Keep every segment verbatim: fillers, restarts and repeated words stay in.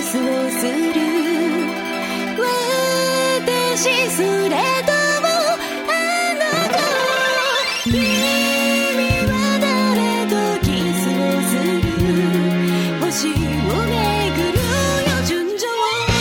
スをする私すれどもあの子君は誰とキスをする星を巡るよ純情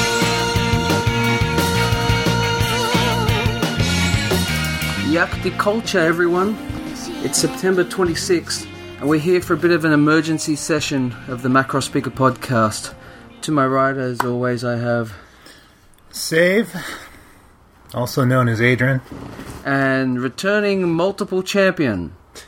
Yakti culture, everyone. It's September twenty-sixth, and we're here for a bit of an emergency session of the Macro Speaker podcast. To my right, as always, I have... Save, also known as Adrian. And returning multiple champion.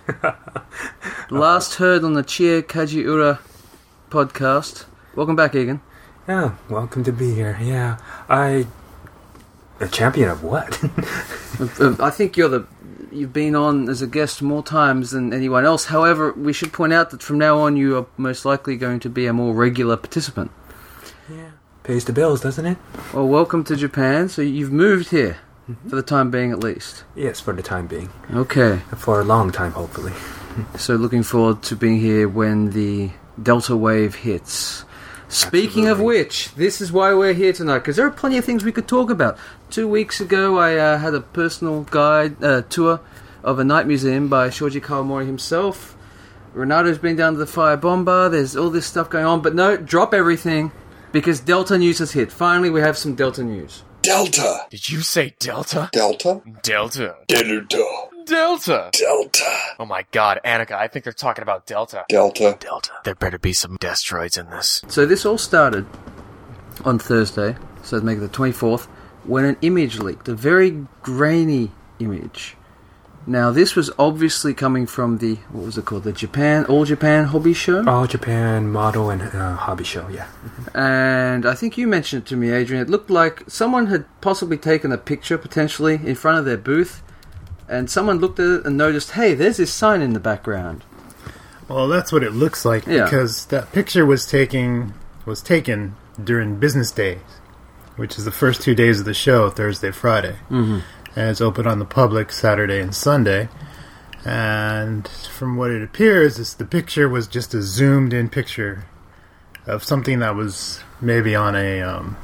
Last heard on the Chie Kajiura podcast. Welcome back, Egan. Yeah, welcome to be here. Yeah, I... A champion of what? I think you're the... You've been on as a guest more times than anyone else. However, we should point out that from now on you are most likely going to be a more regular participant. Yeah. Pays the bills, doesn't it? Well, welcome to Japan. So you've moved here, mm-hmm. for the time being at least. Yes, for the time being. Okay. For a long time, hopefully. So looking forward to being here when the Delta wave hits. Speaking Absolutely. Of which, this is why we're here tonight, because there are plenty of things we could talk about. Two weeks ago, I uh, had a personal guide uh, tour of a night museum by Shoji Kawamori himself. Renato's been down to the Fire Bomba. There's all this stuff going on. But no, drop everything, because Delta news has hit. Finally, we have some Delta news. Delta! Did you say Delta? Delta? Delta. Delta. Delta. Delta. Oh my god, Annika, I think they're talking about Delta. Delta. Delta. There better be some destroids in this. So this all started on Thursday, so make it the twenty-fourth, when an image leaked, a very grainy image. Now this was obviously coming from the, what was it called, the Japan, All Japan Hobby Show? All Japan Model and uh, Hobby Show, yeah. And I think you mentioned it to me, Adrian, it looked like someone had possibly taken a picture, potentially, in front of their booth, and someone looked at it and noticed, hey, there's this sign in the background. Well, that's what it looks like, yeah. Because that picture was taking was taken during business days, which is the first two days of the show, Thursday, Friday. Mm-hmm. And it's open on the public Saturday and Sunday. And from what it appears, is the picture was just a zoomed-in picture of something that was maybe on a um,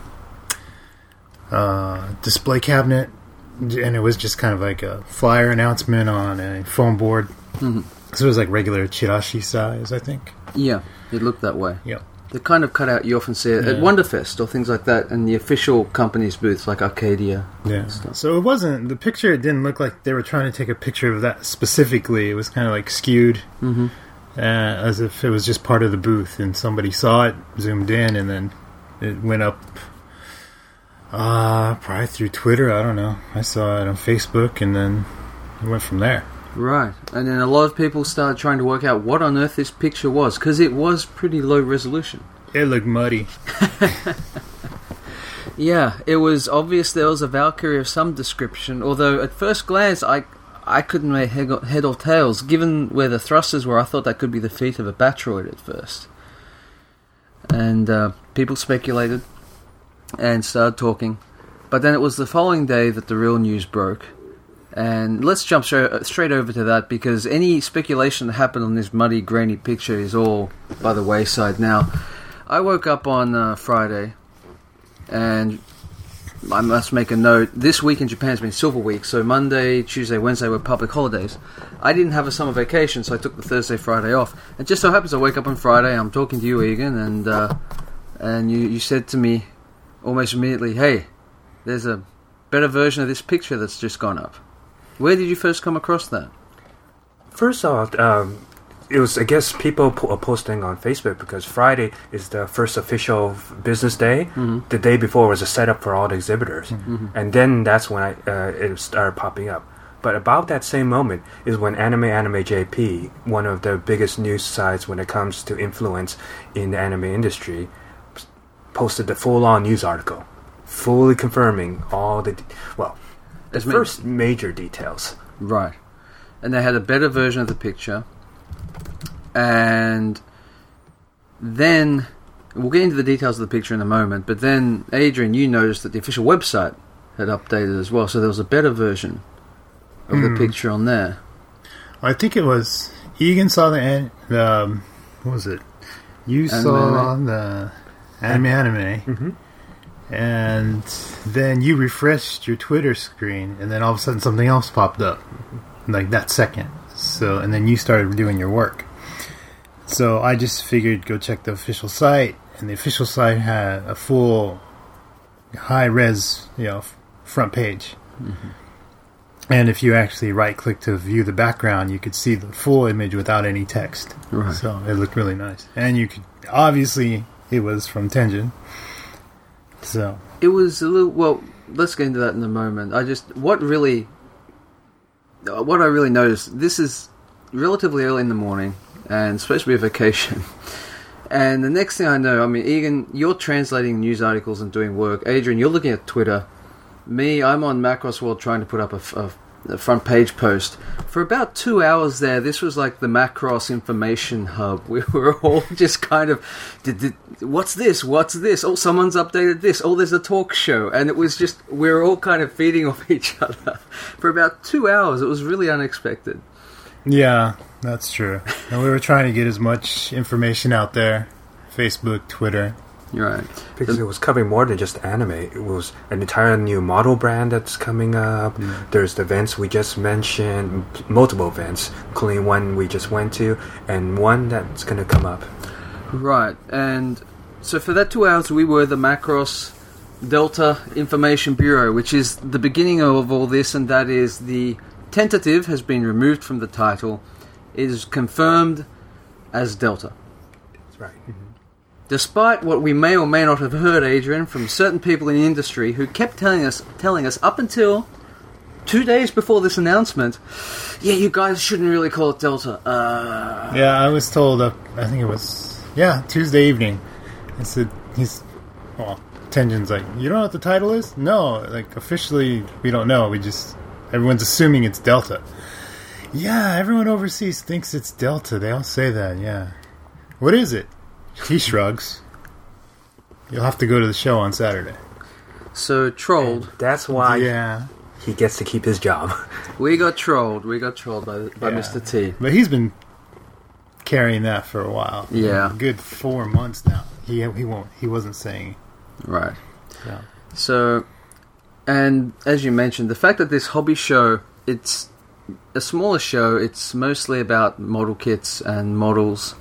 uh, display cabinet. And it was just kind of like a flyer announcement on a foam board. Mm-hmm. So it was like regular chirashi size, I think. Yeah, it looked that way. Yeah. The kind of cutout you often see at yeah. Wonderfest or things like that, and the official company's booths like Arcadia. Yeah. So it wasn't, the picture, it didn't look like they were trying to take a picture of that specifically. It was kind of like skewed, mm-hmm. uh, as if it was just part of the booth, and somebody saw it, zoomed in, and then it went up. Uh, probably through Twitter, I don't know. I saw it on Facebook, and then it went from there. Right. And then a lot of people started trying to work out what on earth this picture was, because it was pretty low resolution. It looked muddy. Yeah, it was obvious there was a Valkyrie of some description, although at first glance I I couldn't make head or, head or tails. Given where the thrusters were, I thought that could be the feet of a Batroid at first. And uh, people speculated and started talking. But then it was the following day that the real news broke. And let's jump straight, straight over to that, because any speculation that happened on this muddy, grainy picture is all by the wayside now. I woke up on uh, Friday, and I must make a note, this week in Japan has been Silver Week, so Monday, Tuesday, Wednesday were public holidays. I didn't have a summer vacation, so I took the Thursday, Friday off. It just so happens I wake up on Friday, I'm talking to you, Egan, and uh, and you, you said to me, almost immediately, hey, there's a better version of this picture that's just gone up. Where did you first come across that? First off, um, it was, I guess, people po- posting on Facebook, because Friday is the first official business day. Mm-hmm. The day before was a setup for all the exhibitors. Mm-hmm. And then that's when I uh, it started popping up. But about that same moment is when Anime Anime J P, one of the biggest news sites when it comes to influence in the anime industry, posted the full-on news article, fully confirming all the, de- well, the As first many- major details. Right. And they had a better version of the picture. And then, we'll get into the details of the picture in a moment, but then, Adrian, you noticed that the official website had updated as well, so there was a better version of mm. the picture on there. I think it was, Egan saw the, an- um, what was it? You Anime. saw the Anime Anime. Mm-hmm. And then you refreshed your Twitter screen, and then all of a sudden something else popped up, like that second. So, and then you started doing your work. So I just figured go check the official site, and the official site had a full high-res, you know, f- front page. Mm-hmm. And if you actually right-click to view the background, you could see the full image without any text. Right. So it looked really nice. And you could, obviously, it was from Tenjin. So It was a little. Well, let's get into that in a moment. I just what really, what I really noticed. This is relatively early in the morning, and it's supposed to be a vacation. And the next thing I know, I mean, Egan, you're translating news articles and doing work. Adrian, you're looking at Twitter. Me, I'm on Macross World trying to put up a, a, a front page post. For about two hours there, this was like the Macross information hub. We were all just kind of, did, did, what's this? What's this? Oh, someone's updated this. Oh, there's a talk show. And it was just, we were all kind of feeding off each other. For about two hours, it was really unexpected. yeah, that's true. And we were trying to get as much information out there. Facebook, Twitter. You're right. Because it was covering more than just anime. It was an entire new model brand that's coming up. Mm. There's the events we just mentioned, m- multiple events, including one we just went to, and one that's going to come up. Right, and so for that two hours, we were the Macross Delta Information Bureau, which is the beginning of all this, and that is the tentative has been removed from the title. It is confirmed as Delta. That's right. Despite what we may or may not have heard, Adrian, from certain people in the industry who kept telling us, telling us up until two days before this announcement, yeah, you guys shouldn't really call it Delta. Uh, Yeah, I was told, uh, I think it was, yeah, Tuesday evening. I said, he's, well, Tenjin's like, you don't know what the title is? No, like, officially, we don't know. We just, everyone's assuming it's Delta. Yeah, everyone overseas thinks it's Delta. They all say that, yeah. What is it? He shrugs. You'll have to go to the show on Saturday. So, trolled. That's why Yeah. he gets to keep his job. We got trolled. We got trolled by, by Yeah. Mister T. But he's been carrying that for a while. Yeah. A good four months now. He he won't. He wasn't saying. Right. Yeah. So, and as you mentioned, the fact that this hobby show, it's a smaller show, it's mostly about model kits and models.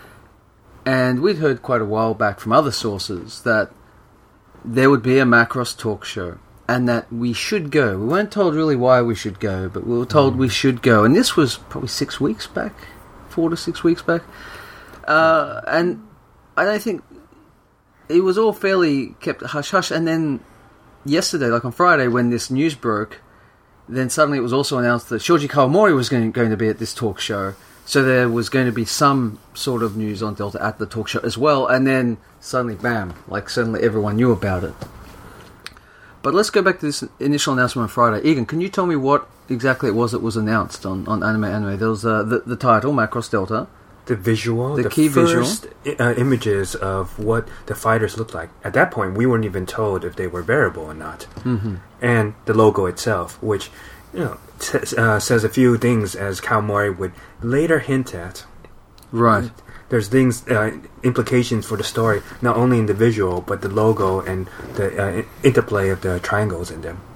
And we'd heard quite a while back from other sources that there would be a Macross talk show and that we should go. We weren't told really why we should go, but we were told mm. we should go. And this was probably six weeks back, four to six weeks back. Uh, and I don't think it was all fairly kept hush-hush. And then yesterday, like on Friday, when this news broke, then suddenly it was also announced that Shoji Kawamori was going, going to be at this talk show. So there was going to be some sort of news on Delta at the talk show as well, and then suddenly, bam, like suddenly everyone knew about it. But let's go back to this initial announcement on Friday. Egan, can you tell me what exactly it was that was announced on, on Anime Anime? There was uh, the, the title, Macross Delta. The visual, the, the key first visual. Uh, images of what the fighters looked like. At that point, we weren't even told if they were variable or not. Mm-hmm. And the logo itself, which, you know, t- uh, says a few things as Kawamori would later hint at. Right. There's things, uh, implications for the story, not only in the visual, but the logo and the uh, interplay of the triangles in them.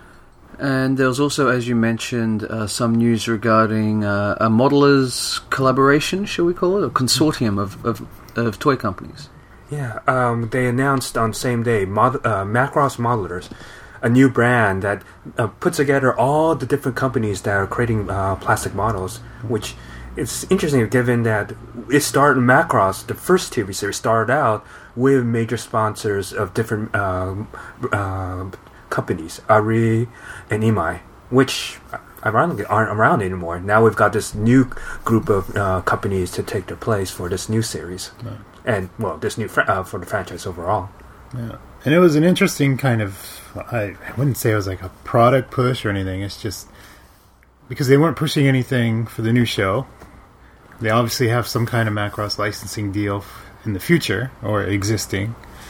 And there was also, as you mentioned, uh, some news regarding uh, a modelers collaboration, shall we call it, a consortium of, of, of toy companies. Yeah, um, they announced on the same day, Mod- uh, Macross Modelers, a new brand that uh, puts together all the different companies that are creating uh, plastic models, which it's interesting given that it started Macross, the first T V series started out with major sponsors of different uh, uh, companies, Ari and Imai, which ironically aren't around anymore. Now we've got this new group of uh, companies to take their place for this new series. Right. And, well, this new fra- uh, for the franchise overall. Yeah. And it was an interesting kind of, I, I wouldn't say it was like a product push or anything. It's just because they weren't pushing anything for the new show. They obviously have some kind of Macross licensing deal in the future, or existing.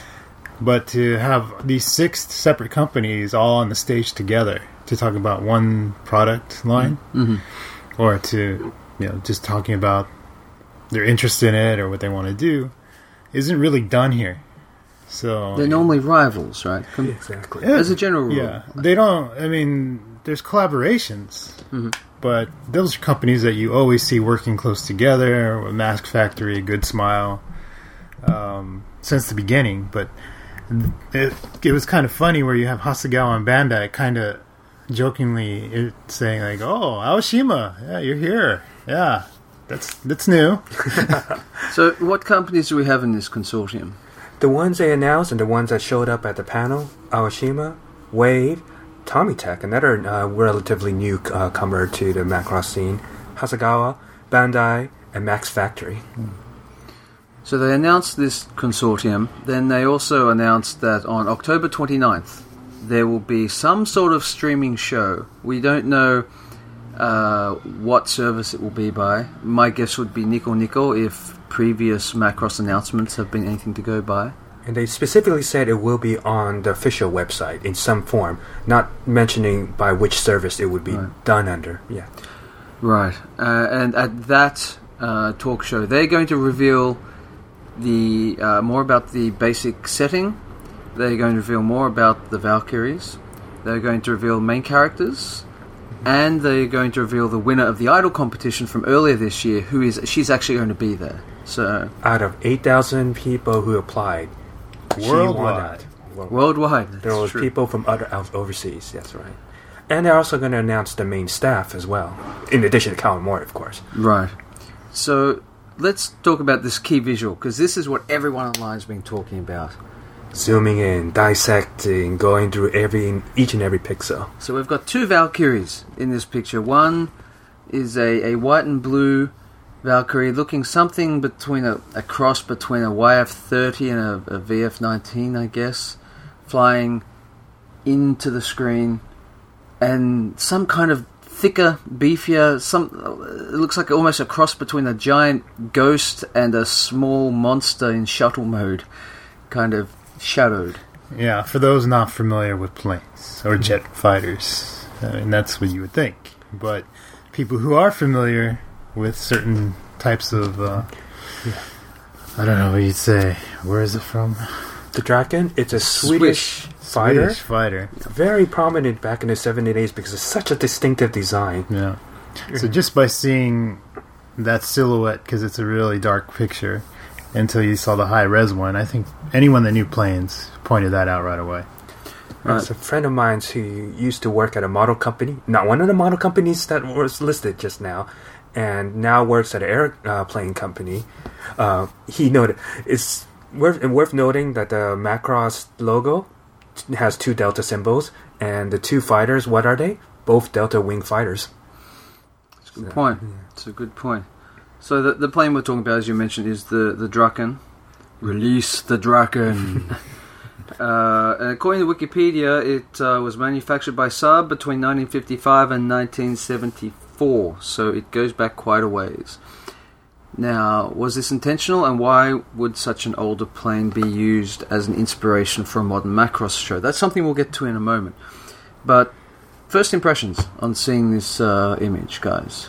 But to have these six separate companies all on the stage together to talk about one product line, Mm-hmm. or to, you know, just talking about their interest in it or what they want to do, isn't really done here. So They're normally rivals, right? Com- Exactly. Yeah. As a general rule. Yeah, they don't. I mean, there's collaborations, Mhm. but those are companies that you always see working close together. Mask Factory, Good Smile, um, since the beginning. But it, it was kind of funny where you have Hasegawa and Bandai kind of jokingly it, saying like, "Oh, Aoshima, yeah, you're here. Yeah, that's that's new." So, what companies do we have in this consortium? The ones they announced and the ones that showed up at the panel, Aoshima, Wave, Tommy Tech, another uh, relatively new uh, comer to the Macross scene, Hasegawa, Bandai, and Max Factory. So they announced this consortium. Then they also announced that on October twenty-ninth, there will be some sort of streaming show. We don't know uh, what service it will be by. My guess would be Nico Nico if previous Macross announcements have been anything to go by. And they specifically said it will be on the official website in some form, not mentioning by which service it would be Right. done under. Yeah. Right. Uh, and at that uh, talk show, they're going to reveal the uh, more about the basic setting. They're going to reveal more about the Valkyries. They're going to reveal main characters. And they're going to reveal the winner of the Idol competition from earlier this year, who is she's actually going to be there. So Out of eight thousand people who applied, she won Worldwide. that. Worldwide. worldwide, There that's were true. people from other out overseas. That's right. And they're also going to announce the main staff as well, in addition to Kawamori, of course. Right. So let's talk about this key visual, because this is what everyone online has been talking about. Zooming in, dissecting, going through every each and every pixel. So we've got two Valkyries in this picture. One is a, a white and blue Valkyrie looking something between a, a cross between a Y F thirty and a, a V F nineteen, I guess, flying into the screen, and some kind of thicker, beefier, some it looks like almost a cross between a giant ghost and a small monster in shuttle mode, kind of shadowed. Yeah, for those not familiar with planes or jet fighters, I mean, that's what you would think. But people who are familiar with certain types of, uh, I don't know what you'd say. Where is it from? The Draken, it's a Swedish fighter. Swedish fighter. Very prominent back in the seventies because it's such a distinctive design. Yeah. So just by seeing that silhouette, because it's a really dark picture, until you saw the high-res one, I think anyone that knew planes pointed that out right away. Right. It's a friend of mine who used to work at a model company, not one of the model companies that was listed just now, and now works at an airplane company. Uh, he noted it's worth worth noting that the Macross logo has two Delta symbols, and the two fighters, what are they? Both Delta wing fighters. It's a good point. It's a good point. So the the plane we're talking about, as you mentioned, is the the Draken. Release the Draken. uh, and according to Wikipedia, it uh, was manufactured by Saab between nineteen fifty-five and nineteen seventy-four. So it goes back quite a ways. Now, was this intentional, and why would such an older plane be used as an inspiration for a modern Macross show? That's something we'll get to in a moment. But first impressions on seeing this uh, image, guys.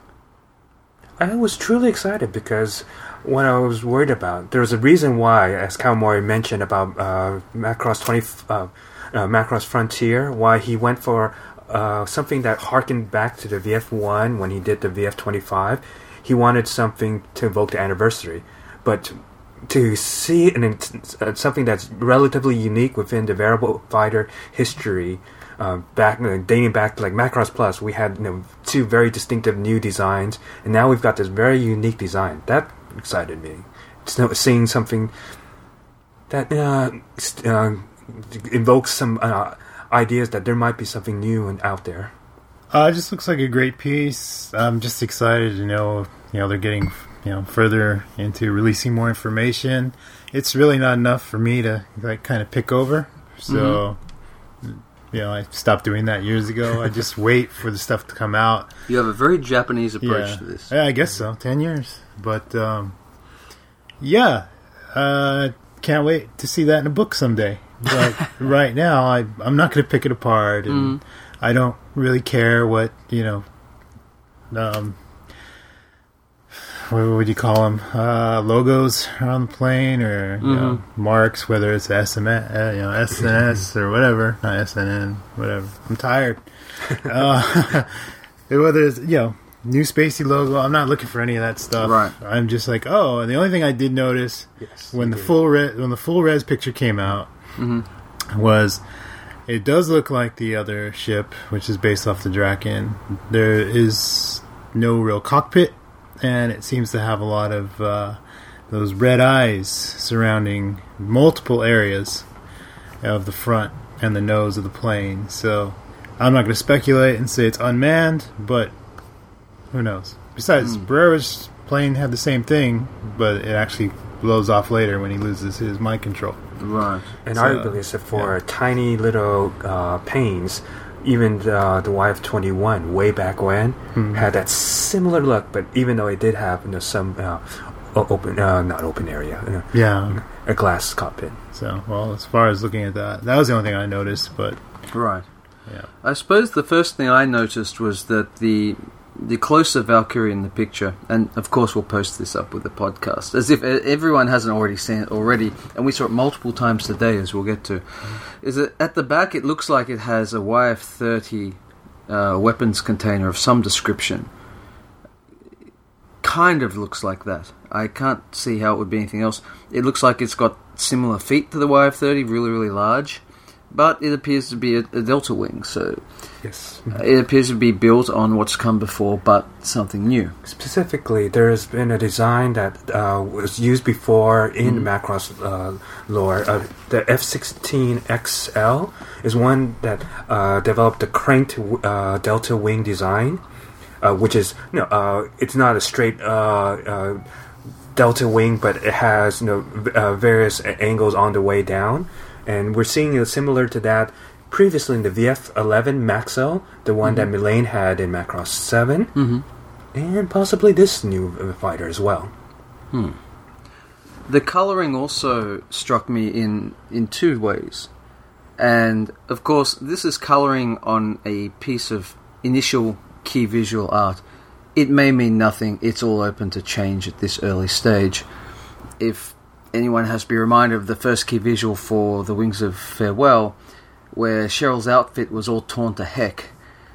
I was truly excited because what I was worried about, there was a reason why, as Kawamori mentioned about uh, Macross twenty, uh, uh, Macross Frontier, why he went for uh, something that harkened back to the V F one when he did the V F twenty-five. He wanted something to evoke the anniversary, but to see an, uh, something that's relatively unique within the variable fighter history. Uh, back uh, dating back to like Macross Plus, we had you know, two very distinctive new designs, and now we've got this very unique design. That excited me. It's you know, seeing something that uh, st- uh, invokes some uh, ideas that there might be something new and out there. Uh, it just looks like a great piece. I'm just excited to know, you know, they're getting, you know, further into releasing more information. It's really not enough for me to like kind of pick over. So, mm-hmm. you know, I stopped doing that years ago. I just wait for the stuff to come out. You have a very Japanese approach yeah. to this. Yeah, I guess so. Ten years, but um, yeah, uh, can't wait to see that in a book someday. But right now, I I'm not going to pick it apart, and Mm. I don't really care what you know. Um, what would you call them? Uh, logos on the plane, or you know, marks, whether it's S M S, uh, you know, S N S or whatever, not S N N, whatever. I'm tired. uh, whether it's, you know, new Spacey logo, I'm not looking for any of that stuff. Right. I'm just like, oh, and the only thing I did notice Yes, when you the did. full res, when the full res picture came out was it does look like the other ship, which is based off the Draken. There is no real cockpit, and it seems to have a lot of uh, those red eyes surrounding multiple areas of the front and the nose of the plane. So I'm not going to speculate and say it's unmanned, but who knows? Besides, Hmm. Barrera's plane had the same thing, but it actually blows off later when he loses his mind control. Right. And So, arguably, except for yeah. tiny little uh, panes, even uh, the Y F twenty-one, way back when, Mm-hmm. had that similar look, but even though it did have you know, some uh, o- open, uh, not open area, you know, Yeah. a glass cockpit. So, well, as far as looking at that, that was the only thing I noticed, but Right. yeah. I suppose the first thing I noticed was that the the closer Valkyrie in the picture, and of course we'll post this up with the podcast, as if e- everyone hasn't already seen it already, and we saw it multiple times today, as we'll get to, is that at the back it looks like it has a Y F thirty uh, weapons container of some description. Kind of looks like that. I can't see how it would be anything else. It looks like it's got similar feet to the Y F thirty, really, really large, but it appears to be a, a Delta Wing, so Yes. it appears to be built on what's come before, but something new. Specifically, there has been a design that uh, was used before in Macross uh, lore. Uh, the F sixteen X L is one that uh, developed the cranked uh, Delta Wing design, uh, which is you know uh, it's not a straight uh, uh, Delta Wing, but it has you know v- uh, various angles on the way down, and we're seeing it similar to that. Previously in the V F eleven Maxell, the one that Milane had in Macross seven, Mm-hmm. and possibly this new uh, fighter as well. The colouring also struck me in, in two ways. And, of course, this is colouring on a piece of initial key visual art. It may mean nothing. It's all open to change at this early stage. If anyone has to be reminded of the first key visual for The Wings of Farewell, where Cheryl's outfit was all torn to heck,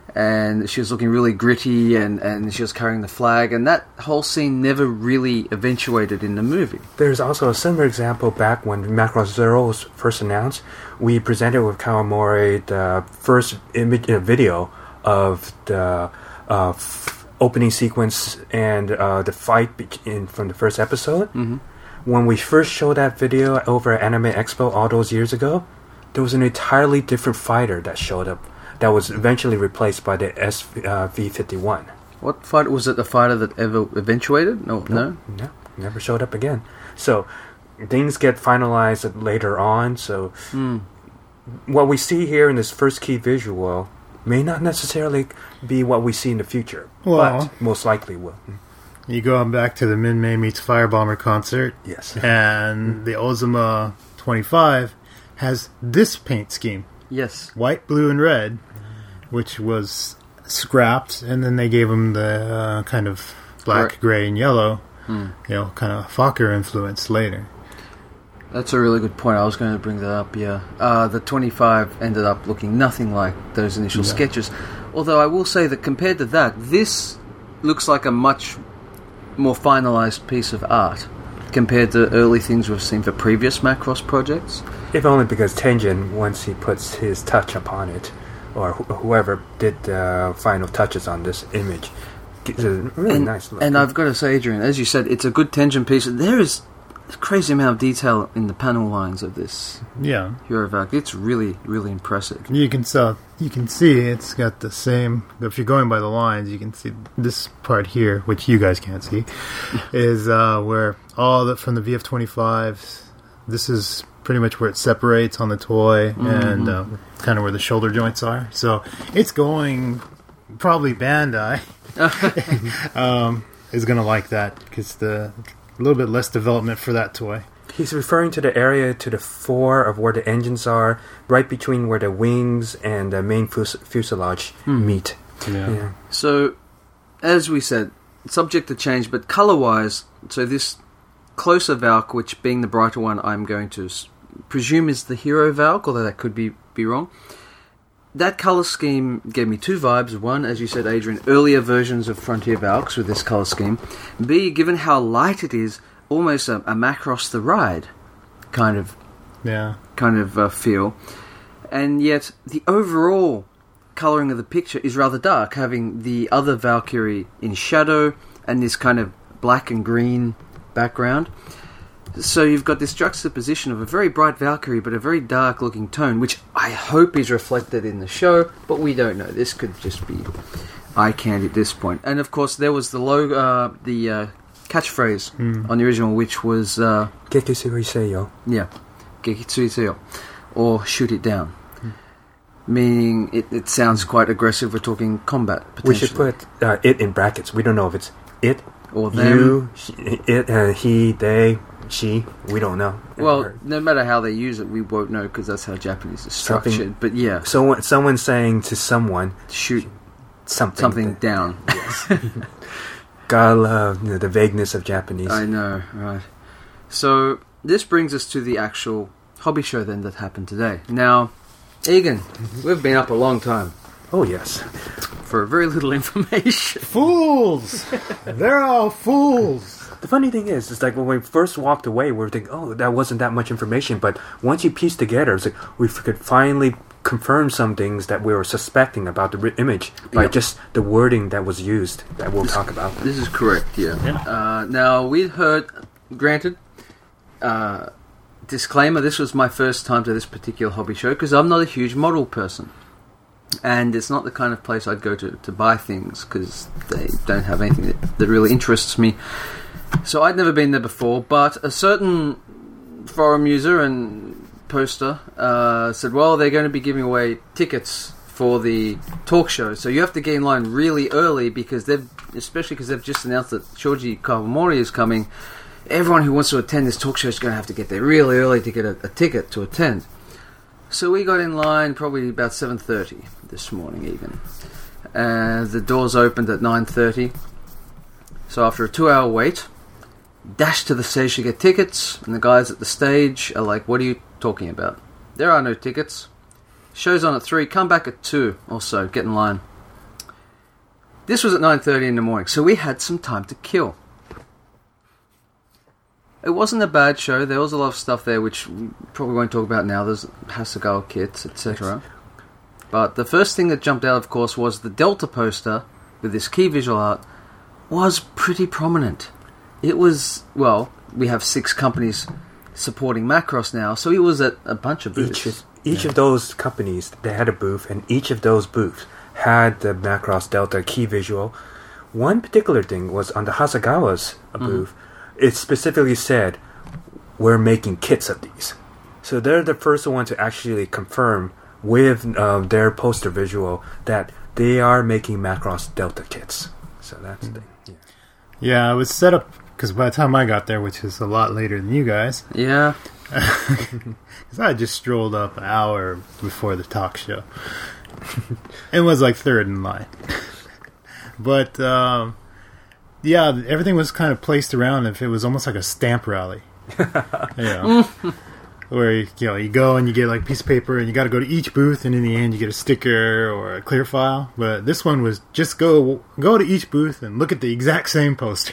and she was looking really gritty, and, and she was carrying the flag, and that whole scene never really eventuated in the movie. There's also a similar example back when Macross Zero was first announced. We presented with Kawamori the first image, uh, video of the uh, f- opening sequence and uh, the fight be- in, from the first episode. Mm-hmm. When we first showed that video over at Anime Expo all those years ago, there was an entirely different fighter that showed up that was eventually replaced by the S V fifty-one. What fighter was it? The fighter that ever eventuated? No, no. No, never showed up again. So things get finalized later on. So Hmm. what we see here in this first key visual may not necessarily be what we see in the future, Well- but most likely will. you go back to the Min May Meets Firebomber concert, Yes. and the Ozuma twenty-five has this paint scheme. Yes. White, blue, and red, which was scrapped, and then they gave them the uh, kind of black, Right. gray, and yellow, Hmm. you know, kind of Fokker influence later. That's a really good point. I was going to bring that up, yeah. Uh, the twenty-five ended up looking nothing like those initial Yeah. sketches. Although I will say that compared to that, this looks like a much more finalized piece of art compared to early things we've seen for previous Macross projects. If only because Tenjin, once he puts his touch upon it, or wh- whoever did the final touches on this image, gives it a really and, nice look. and I've got to say, Adrian, as you said, it's a good Tenjin piece. There is a crazy amount of detail in the panel lines of this Yeah, Eurovac. It's really, really impressive. you can so you can see it's got the same. If you're going by the lines, you can see this part here, which you guys can't see, is uh, where all the from the V F twenty-five. This is pretty much where it separates on the toy, and uh, kind of where the shoulder joints are. So it's going. Probably Bandai um, is going to like that because the a little bit less development for that toy. He's referring to the area to the fore of where the engines are, right between where the wings and the main fus- fuselage meet. Yeah. So, as we said, subject to change, but color-wise, so this closer Valk, which being the brighter one, I'm going to s- presume is the Hero Valk, although that could be, be wrong. That color scheme gave me two vibes. One, as you said, Adrian, earlier versions of Frontier Valks with this color scheme. B, given how light it is, almost a, a Macross the Ride kind of Yeah. kind of uh, feel. And yet, the overall colouring of the picture is rather dark, having the other Valkyrie in shadow and this kind of black and green background. So you've got this juxtaposition of a very bright Valkyrie but a very dark looking tone, which I hope is reflected in the show, but we don't know. This could just be eye candy at this point. And of course there was the logo, uh, the uh, catchphrase Mm. on the original, which was uh, Gekisui Seiyo. yeah, Gekitsui Seo, or shoot it down. Meaning it, it sounds quite aggressive. We're talking combat potentially. We should put uh, it in brackets. We don't know if it's it, or them. you, she, it, uh, he, they, she. We don't know. Well, no matter how they use it, we won't know because that's how Japanese is Something- structured. But yeah, someone, someone saying to someone shoot something. something down. God love you know, the vagueness of Japanese. I know, right. So, this brings us to the actual hobby show then that happened today. Now, Egan, we've been up a long time Oh yes. for very little information. Fools! They're all fools! The funny thing is, it's like when we first walked away, we were thinking, oh, that wasn't that much information. But once you piece together, it's like we could finally confirm some things that we were suspecting about the ri- image by Yep. just the wording that was used that we'll talk about. This is correct, yeah. Uh, now, we'd heard, granted, uh, disclaimer, this was my first time to this particular hobby show because I'm not a huge model person. And it's not the kind of place I'd go to to buy things because they don't have anything that, that really interests me. So I'd never been there before, but a certain forum user and poster uh, said, well, they're going to be giving away tickets for the talk show, so you have to get in line really early because they've, especially because they've just announced that Shoji Kawamori is coming. Everyone who wants to attend this talk show is going to have to get there really early to get a, a ticket to attend. So we got in line probably about seven thirty this morning even. Uh, the doors opened at nine thirty. So after a two hour wait, dash to the stage to get tickets, and the guys at the stage are like, what are you talking about? There are no tickets. Show's on at three, come back at two or so, get in line. This was at nine thirty in the morning, so we had some time to kill. It wasn't a bad show. There was a lot of stuff there which we probably won't talk about now. There's Hasegawa kits, et cetera. But the first thing that jumped out, of course, was the Delta poster with this key visual art was pretty prominent. It was, well, we have six companies supporting Macross now, so he was at a bunch of booths. Each of, each of those companies, they had a booth, and each of those booths had the Macross Delta key visual. One particular thing was on the Hasegawa's uh, booth. It specifically said, we're making kits of these. So they're the first one to actually confirm with uh, their poster visual that they are making Macross Delta kits. So that's the thing. Yeah. Yeah, it was set up, because by the time I got there, which is a lot later than you guys, Yeah. because I just strolled up an hour before the talk show. It was like third in line. But, um, yeah, everything was kind of placed around if it was almost like a stamp rally. You know, where, you know, you go and you get like a piece of paper and you got to go to each booth, and in the end you get a sticker or a clear file. But this one was just go go to each booth and look at the exact same poster.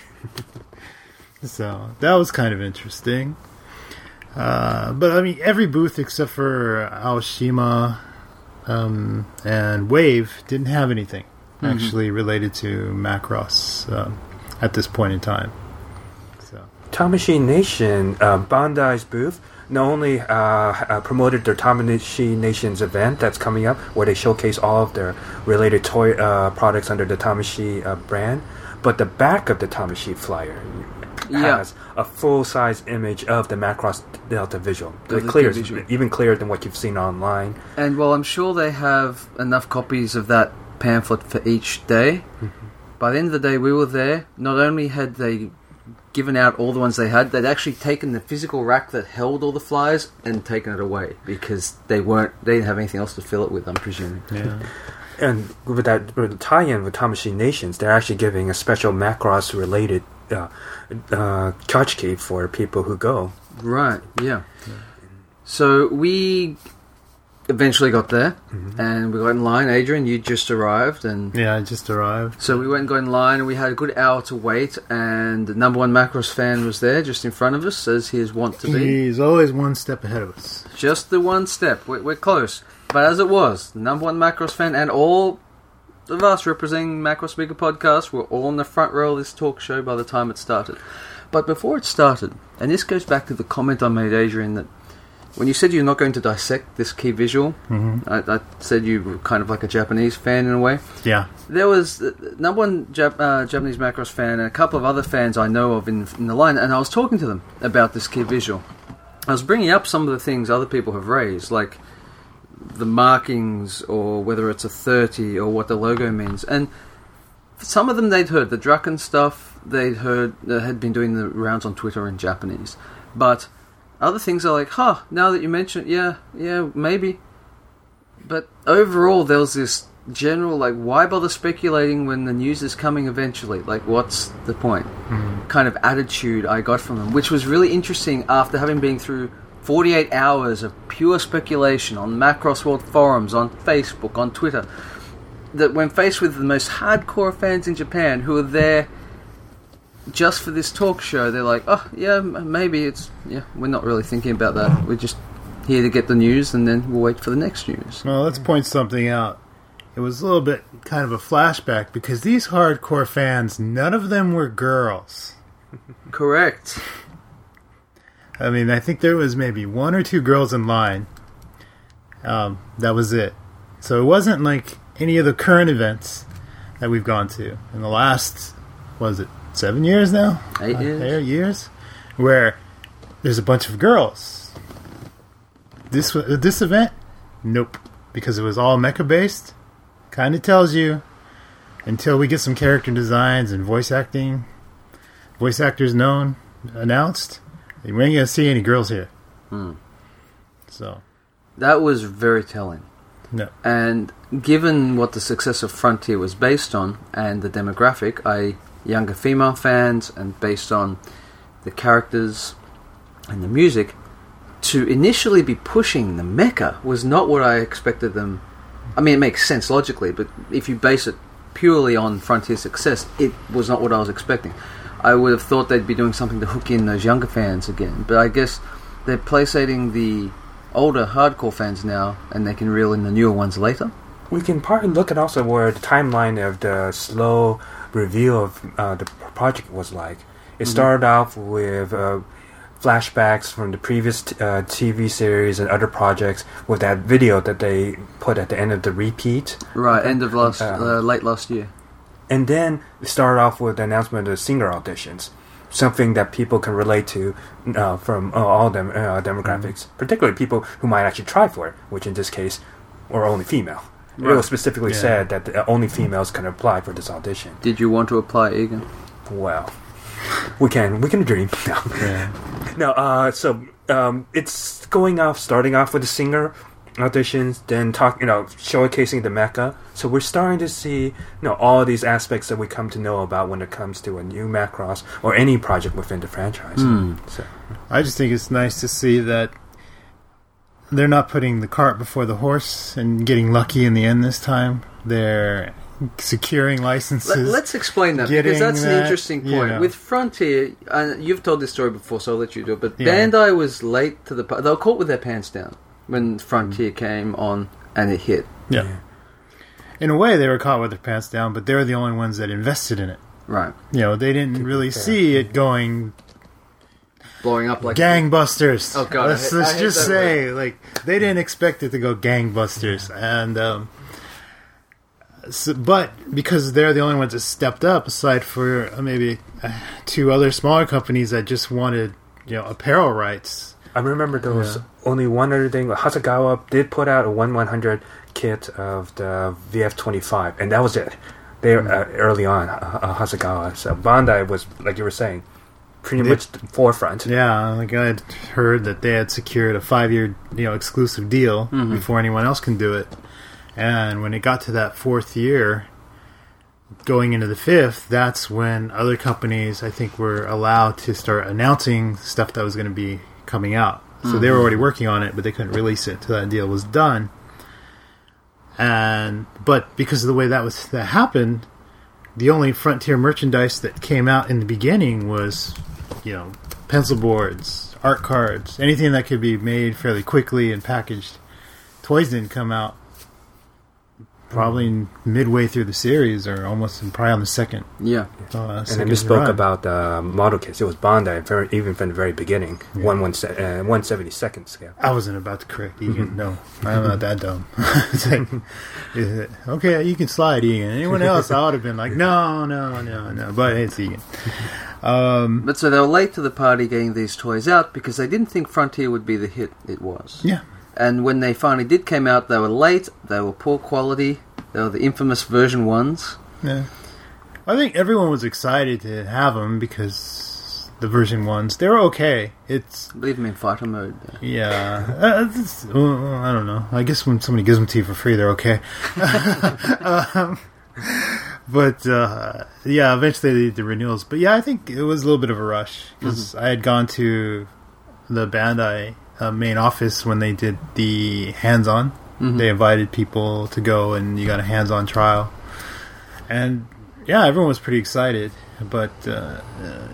So that was kind of interesting. Uh, but I mean, every booth except for Aoshima um, and Wave didn't have anything mm-hmm. actually related to Macross um, at this point in time. So Tamashii Nation, uh, Bandai's booth, not only uh, uh, promoted their Tamashii Nation's event that's coming up, where they showcase all of their related toy uh, products under the Tamashii uh, brand, but the back of the Tamashii flyer Yeah. has a full-size image of the Macross Delta visual. The It clears, visual. even clearer than what you've seen online. And well, I'm sure they have enough copies of that pamphlet for each day. Mm-hmm. By the end of the day, we were there. Not only had they given out all the ones they had, they'd actually taken the physical rack that held all the flyers and taken it away because they weren't. They didn't have anything else to fill it with, I'm presuming. yeah. And with that with the tie-in with Time Machine Nations, they're actually giving a special Macross-related uh, uh, tchotchke for people who go. Right, yeah. So we eventually got there, mm-hmm. and we got in line. Adrian, you just arrived, and yeah, I just arrived. So we went and got in line, and we had a good hour to wait, and the number one Macross fan was there, just in front of us, as he is wont to be. He's always one step ahead of us. Just the one step. We're, we're close. But as it was, the number one Macross fan, and all of us representing Macross Speaker Podcast were all in the front row of this talk show by the time it started. But before it started, and this goes back to the comment I made, Adrian, that when you said you're not going to dissect this key visual, mm-hmm. I, I said you were kind of like a Japanese fan in a way. Yeah. There was uh, number one Jap- uh, Japanese Macross fan and a couple of other fans I know of in, in the line, and I was talking to them about this key visual. I was bringing up some of the things other people have raised, like the markings, or whether it's a thirty, or what the logo means. And some of them they'd heard. The Draken stuff they'd heard, uh, had been doing the rounds on Twitter in Japanese. But other things are like, huh, now that you mention it, yeah, yeah, maybe. But overall, there was this general, like, why bother speculating when the news is coming eventually? Like, what's the point? Mm-hmm. Kind of attitude I got from them, which was really interesting after having been through forty-eight hours of pure speculation on Macross World forums, on Facebook, on Twitter, that when faced with the most hardcore fans in Japan who are there just for this talk show, they're like, oh, yeah, maybe it's, yeah, we're not really thinking about that. We're just here to get the news, and then we'll wait for the next news. Well, let's point something out. It was a little bit kind of a flashback, because these hardcore fans, none of them were girls. Correct. I mean, I think there was maybe one or two girls in line. Um, that was it. So it wasn't like any of the current events that we've gone to in the last, what is it, seven years now? Eight years. Uh, eight years. Where there's a bunch of girls. This this event? Nope. Because it was all mecha based. Kind of tells you, until we get some character designs and voice acting, voice actors known, announced, we ain't going to see any girls here. Hmm. So. That was very telling. No. And given what the success of Frontier was based on, and the demographic, that is younger female fans, and based on the characters and the music, to initially be pushing the mecha was not what I expected them. I mean, it makes sense logically, but if you base it purely on Frontier's success, it was not what I was expecting. I would have thought they'd be doing something to hook in those younger fans again, but I guess they're placating the older hardcore fans now, and they can reel in the newer ones later. We can partly look at also where the timeline of the slow reveal of uh, the project was like. It mm-hmm. started off with uh, flashbacks from the previous t- uh, T V series and other projects, with that video that they put at the end of the repeat. Right, end of last, uh, uh, late last year. And then it started off with the announcement of the singer auditions, something that people can relate to uh, from uh, all dem- uh, demographics, mm-hmm. particularly people who might actually try for it, which in this case were only female. Right. It was specifically yeah. said that the, uh, only females can apply for this audition. Did you want to apply, Egan? Well, we can we can dream. No, yeah. no. Uh, so um, it's going off, starting off with the singer auditions, then talk, you know, showcasing the mecha. So we're starting to see, you know, all these aspects that we come to know about when it comes to a new Macross or any project within the franchise. Mm. So I just think it's nice to see that they're not putting the cart before the horse and getting lucky in the end this time. They're securing licenses. Let, let's explain that, because that's that, an interesting point. You know. With Frontier, uh, you've told this story before, so I'll let you do it, but yeah. Bandai was late to the party. They were caught with their pants down when Frontier mm. came on and it hit. Yeah. yeah. In a way, they were caught with their pants down, but they're the only ones that invested in it. Right. You know, they didn't really see it going... blowing up like gangbusters. Oh god! Let's, I hate, let's I hate just say, word. like, they didn't expect it to go gangbusters, and um, so, but because they're the only ones that stepped up, aside for uh, maybe uh, two other smaller companies that just wanted, you know, apparel rights. I remember there was yeah. only one other thing. Hasegawa did put out a one one hundred kit of the V F twenty-five, and that was it. They mm. uh, early on, uh, Hasegawa. So Bandai was, like you were saying, pretty they, much the forefront. Yeah, like I had heard that they had secured a five-year, you know, exclusive deal mm-hmm. before anyone else can do it, And when it got to that fourth year, going into the fifth, that's when other companies, I think, were allowed to start announcing stuff that was going to be coming out. So mm-hmm. they were already working on it, but they couldn't release it until that deal was done. And but because of the way that was that happened, the only Frontier merchandise that came out in the beginning was, you know, pencil boards, art cards, anything that could be made fairly quickly and packaged. Toys didn't come out probably midway through the series, or almost probably on the second. Yeah. Uh, and then you spoke run. about the uh, model kits. It was Bandai, very, even from the very beginning. Yeah. One one se- uh, one seventy second scale. I wasn't about to correct Egan. No, I'm not that dumb. It's like, is it, okay, you can slide, Egan. Anyone else, I would have been like, no, no, no, no. But it's Egan. Um, but so they were late to the party getting these toys out because they didn't think Frontier would be the hit it was. Yeah. And when they finally did come out, they were late, they were poor quality, they were the infamous version ones. Yeah. I think everyone was excited to have them because the version ones, they were okay. It's leave them in fighter mode. Yeah. Uh, it's, well, I don't know. I guess when somebody gives them to you for free, they're okay. um, but, uh, yeah, eventually they did the renewals. But yeah, I think it was a little bit of a rush because mm-hmm. I had gone to the Bandai Uh, main office when they did the hands-on. Mm-hmm. They invited people to go and you got a hands-on trial. And yeah, everyone was pretty excited. But uh, uh,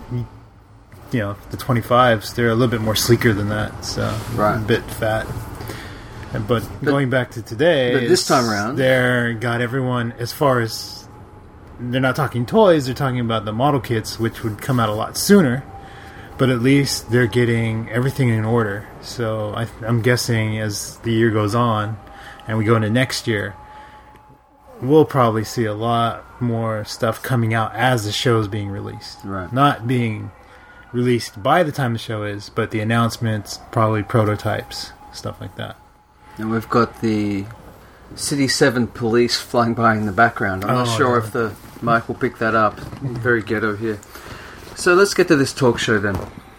you know, the twenty-fives, they're a little bit more sleeker than that, so right. a bit fat. And, but, but going back to today, but this time around, they're got everyone, as far as they're not talking toys, they're talking about the model kits, which would come out a lot sooner. But at least they're getting everything in order. So I, I'm guessing as the year goes on and we go into next year, we'll probably see a lot more stuff coming out as the show is being released. Right. Not being released by the time the show is, but the announcements, probably prototypes, stuff like that. And we've got the City seven police flying by in the background. I'm oh, not sure yeah. if the mic will pick that up. Very ghetto here. So let's get to this talk show then.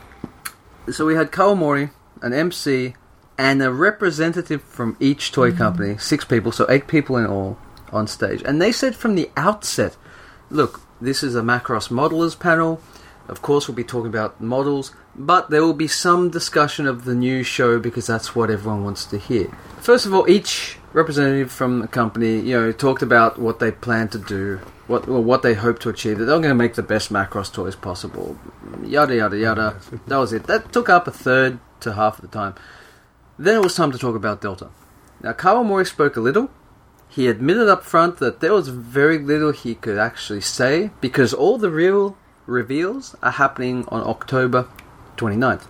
So we had Kawamori, an M C, and a representative from each toy company, six people, so eight people in all, on stage. And they said from the outset, look, this is a Macross modelers panel. Of course we'll be talking about models, but there will be some discussion of the new show because that's what everyone wants to hear. First of all, each representative from the company, you know, talked about what they plan to do, what well, what they hope to achieve, that they're going to make the best Macross toys possible, yada yada yada. That was it. That took up a third to half of the time. Then it was time to talk about Delta. Now Kawamori spoke a little. He admitted up front that there was very little he could actually say because all the real reveals are happening on October twenty-ninth.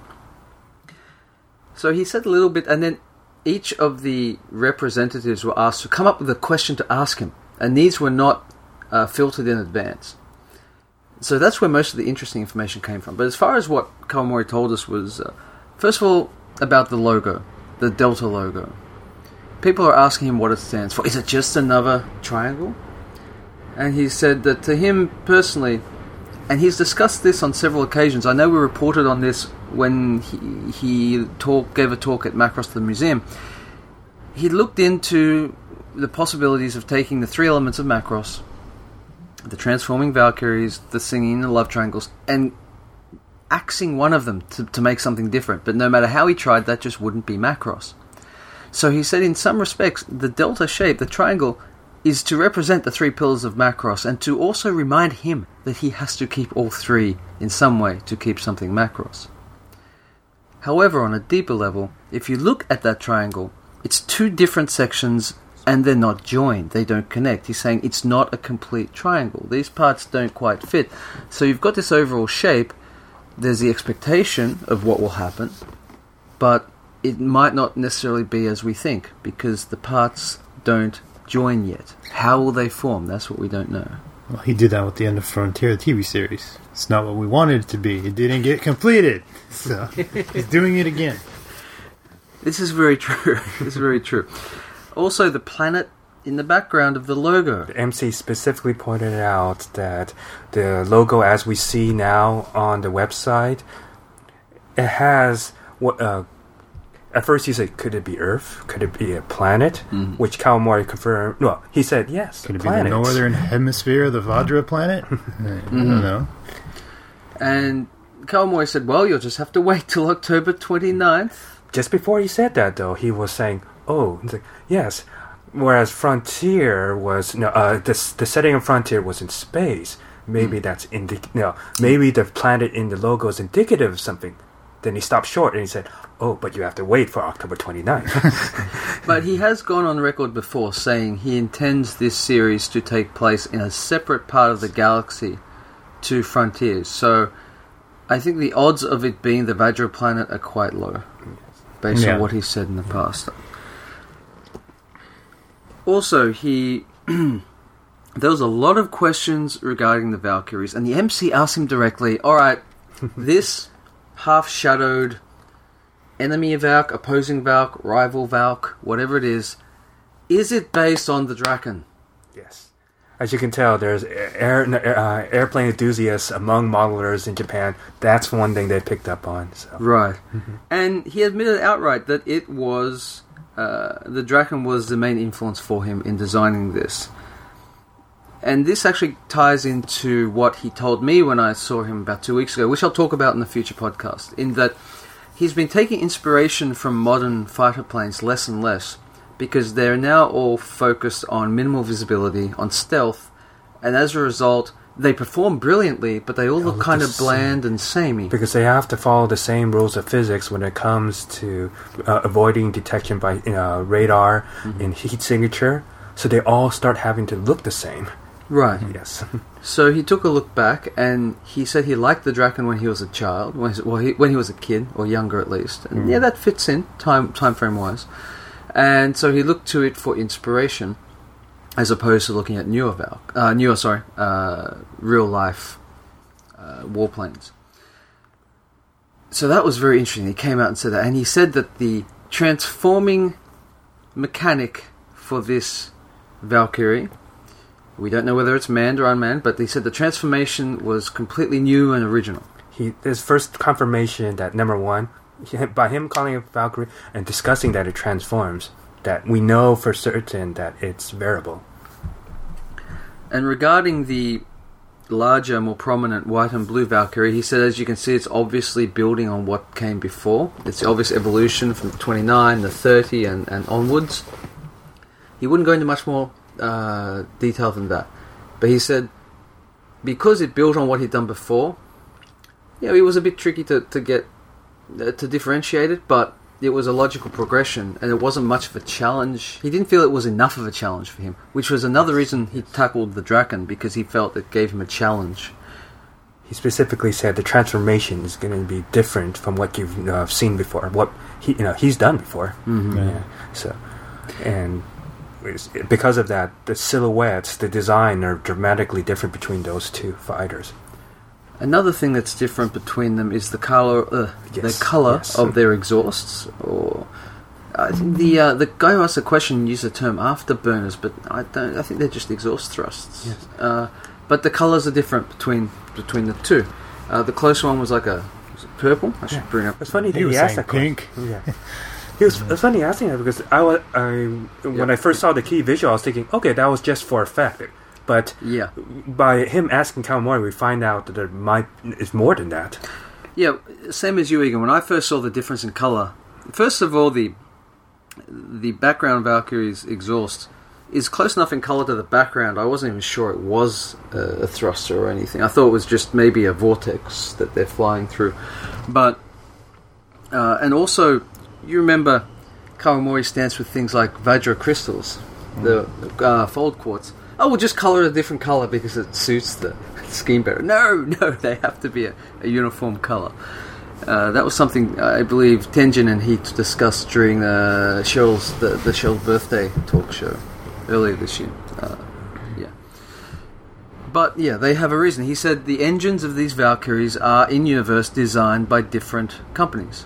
So he said a little bit, and then each of the representatives were asked to come up with a question to ask him, and these were not uh, filtered in advance. So that's where most of the interesting information came from. But as far as what Kawamori told us was, uh, first of all, about the logo, the Delta logo. People are asking him what it stands for. Is it just another triangle? And he said that to him personally, and he's discussed this on several occasions. I know we reported on this when he, he talk, gave a talk at Macross the Museum. He looked into the possibilities of taking the three elements of Macross, the transforming Valkyries, the singing, the love triangles, and axing one of them to, to make something different. But no matter how he tried, that just wouldn't be Macross. So he said in some respects, the delta shape, the triangle, is to represent the three pillars of Macross and to also remind him that he has to keep all three in some way to keep something Macross. However, on a deeper level, if you look at that triangle, it's two different sections and they're not joined, they don't connect. He's saying it's not a complete triangle. These parts don't quite fit. So you've got this overall shape, there's the expectation of what will happen, but it might not necessarily be as we think because the parts don't join yet. How will they form? That's what we don't know. Well, he did that with the end of Frontier, the T V series. It's not what we wanted it to be. It didn't get completed. So he's doing it again. This is very true. This is very true. Also, the planet in the background of the logo. The M C specifically pointed out that the logo as we see now on the website, it has what uh, at first he said, could it be Earth? Could it be a planet? Mm. Which Kawamori confirmed. Well, he said, yes, Could it planet. be the northern hemisphere of the Vajra planet? I Mm-hmm. don't know. And Kawamori said, well, you'll just have to wait till October twenty-ninth. Just before he said that, though, he was saying, oh, he's like, yes. Whereas Frontier was, no, uh, the, the setting of Frontier was in space. Maybe mm. that's, indi- no, maybe the planet in the logo is indicative of something. Then he stopped short and he said, oh, but you have to wait for October twenty-ninth. But he has gone on record before saying he intends this series to take place in a separate part of the galaxy to Frontiers. So I think the odds of it being the Vajra planet are quite low, based yeah. on what he said in the past. Also, he... there was a lot of questions regarding the Valkyries, and the M C asked him directly, alright, this half-shadowed enemy Valk, opposing Valk, rival Valk, whatever it is, is it based on the Draken? Yes. As you can tell, there's air, uh, airplane enthusiasts among modelers in Japan. That's one thing they picked up on. So. Right. Mm-hmm. And he admitted outright that it was... Uh, the Draken was the main influence for him in designing this. And this actually ties into what he told me when I saw him about two weeks ago, which I'll talk about in the future podcast, in that he's been taking inspiration from modern fighter planes less and less, because they're now all focused on minimal visibility, on stealth, and as a result, they perform brilliantly, but they all look kind of bland and samey. Because they have to follow the same rules of physics when it comes to uh, avoiding detection by uh, radar mm-hmm. and heat signature, so they all start having to look the same. Right. Yes. So he took a look back, and he said he liked the Draken when he was a child, when he, well, he, when he was a kid, or younger at least. And mm. yeah, that fits in, time time frame wise. And so he looked to it for inspiration, as opposed to looking at newer Valk, uh, newer, sorry, uh, real life uh, warplanes. So that was very interesting. He came out and said that, and he said that the transforming mechanic for this Valkyrie, we don't know whether it's manned or unmanned, but they said the transformation was completely new and original. He his first confirmation that, number one, he, by him calling it Valkyrie and discussing that it transforms, that we know for certain that it's variable. And regarding the larger, more prominent white and blue Valkyrie, he said, as you can see, it's obviously building on what came before. It's the obvious evolution from the twenty-nine, the thirty, and, and onwards. He wouldn't go into much more uh, detail than that. But he said, because it built on what he'd done before, yeah, it was a bit tricky to, to get uh, to differentiate it, but it was a logical progression, and it wasn't much of a challenge. He didn't feel it was enough of a challenge for him, which was another reason he tackled the Draken, because he felt it gave him a challenge. He specifically said the transformation is going to be different from what you've uh, seen before, what he you know he's done before. Mm-hmm. Yeah. So, and because of that, the silhouettes, the design are dramatically different between those two fighters. Another thing that's different between them is the color, uh, yes, the color yes. of their exhausts. Or I think the uh, the guy who asked the question used the term afterburners, but I don't. I think they're just exhaust thrusts. Yes. Uh, but the colors are different between between the two. Uh, the closer one was like a was it purple. I should Yeah. bring up. It's funny that He he, was asked saying that pink. question. Yeah. He was, it's funny asking that because I, wa- I when Yeah. I first saw the key visual, I was thinking, okay, that was just for effect. But Yeah. by him asking Kawamori, we find out that there might is more than that. Yeah, same as you, Egan. When I first saw the difference in color, first of all, the the background Valkyrie's exhaust is close enough in color to the background. I wasn't even sure it was a, a thruster or anything. I thought it was just maybe a vortex that they're flying through. But uh, and also, you remember Kawamori stands for things like Vajra crystals, mm. the uh, fold quartz. Oh, we'll just colour it a different colour because it suits the scheme better. No, no, they have to be a, a uniform colour. Uh, that was something I believe Tenjin and he discussed during the Cheryl's the, the Cheryl's birthday talk show earlier this year. Uh, yeah, but yeah, they have a reason. He said the engines of these Valkyries are in universe designed by different companies.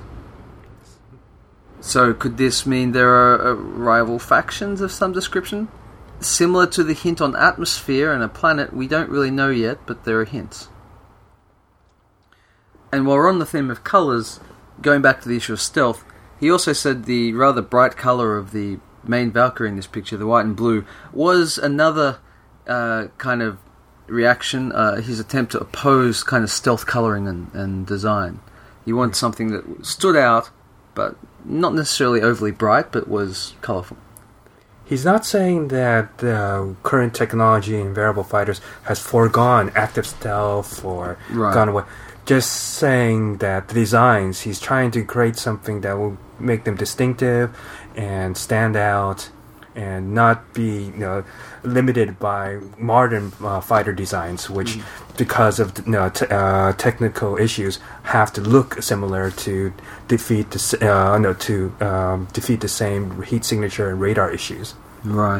So could this mean there are uh, rival factions of some description? Similar to the hint on atmosphere and a planet, we don't really know yet, but there are hints. And while we're on the theme of colours, going back to the issue of stealth, He also said the rather bright color of the main Valkyrie in this picture, the white and blue, was another uh, kind of reaction, uh, his attempt to oppose kind of stealth coloring and, and design. He wanted something that stood out, but not necessarily overly bright, but was colorful. He's not saying that the current technology in variable fighters has foregone active stealth or Right. gone away. Just saying that the designs, he's trying to create something that will make them distinctive and stand out and not be, you know, limited by modern uh, fighter designs, which, mm. because of you know, t- uh, technical issues, have to look similar to defeat the uh, no to um, defeat the same heat signature and radar issues. Right.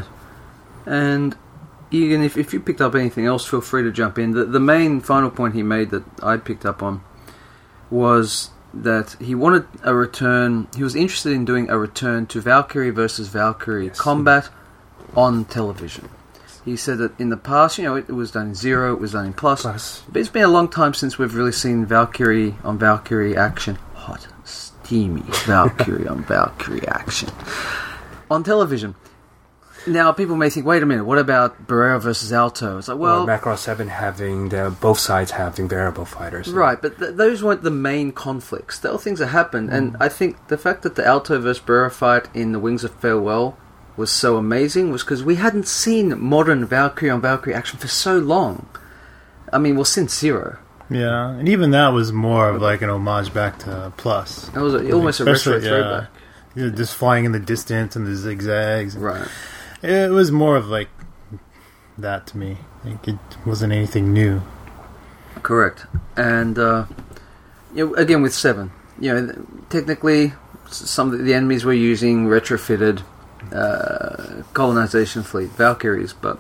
And Egan, if if you picked up anything else, feel free to jump in. The the main final point he made that I picked up on was that he wanted a return. He was interested in doing a return to Valkyrie versus Valkyrie yes. combat on television. He said that in the past, you know, it, it was done in Zero, it was done in Plus, Plus. but it's been a long time since we've really seen Valkyrie on Valkyrie action. Hot, steamy Valkyrie on Valkyrie action on television. Now, people may think, wait a minute, what about Barrera versus Alto? It's like, well... Or Macross seven having, the, both sides having variable fighters. Right, but th- those weren't the main conflicts. There were things that happened, mm. and I think the fact that the Alto versus Barrera fight in the Wings of Farewell was so amazing was because we hadn't seen modern Valkyrie on Valkyrie action for so long. I mean, well, since Zero. Yeah, and even that was more of like an homage back to Plus. It was a, almost a retro Especially, throwback. Yeah, you know, just flying in the distance and the zigzags. Right. It was more of like that to me. Like it wasn't anything new. Correct. And, uh, you know, again, with Seven, you know, technically, some of the enemies were using retrofitted uh, colonization fleet, Valkyries, but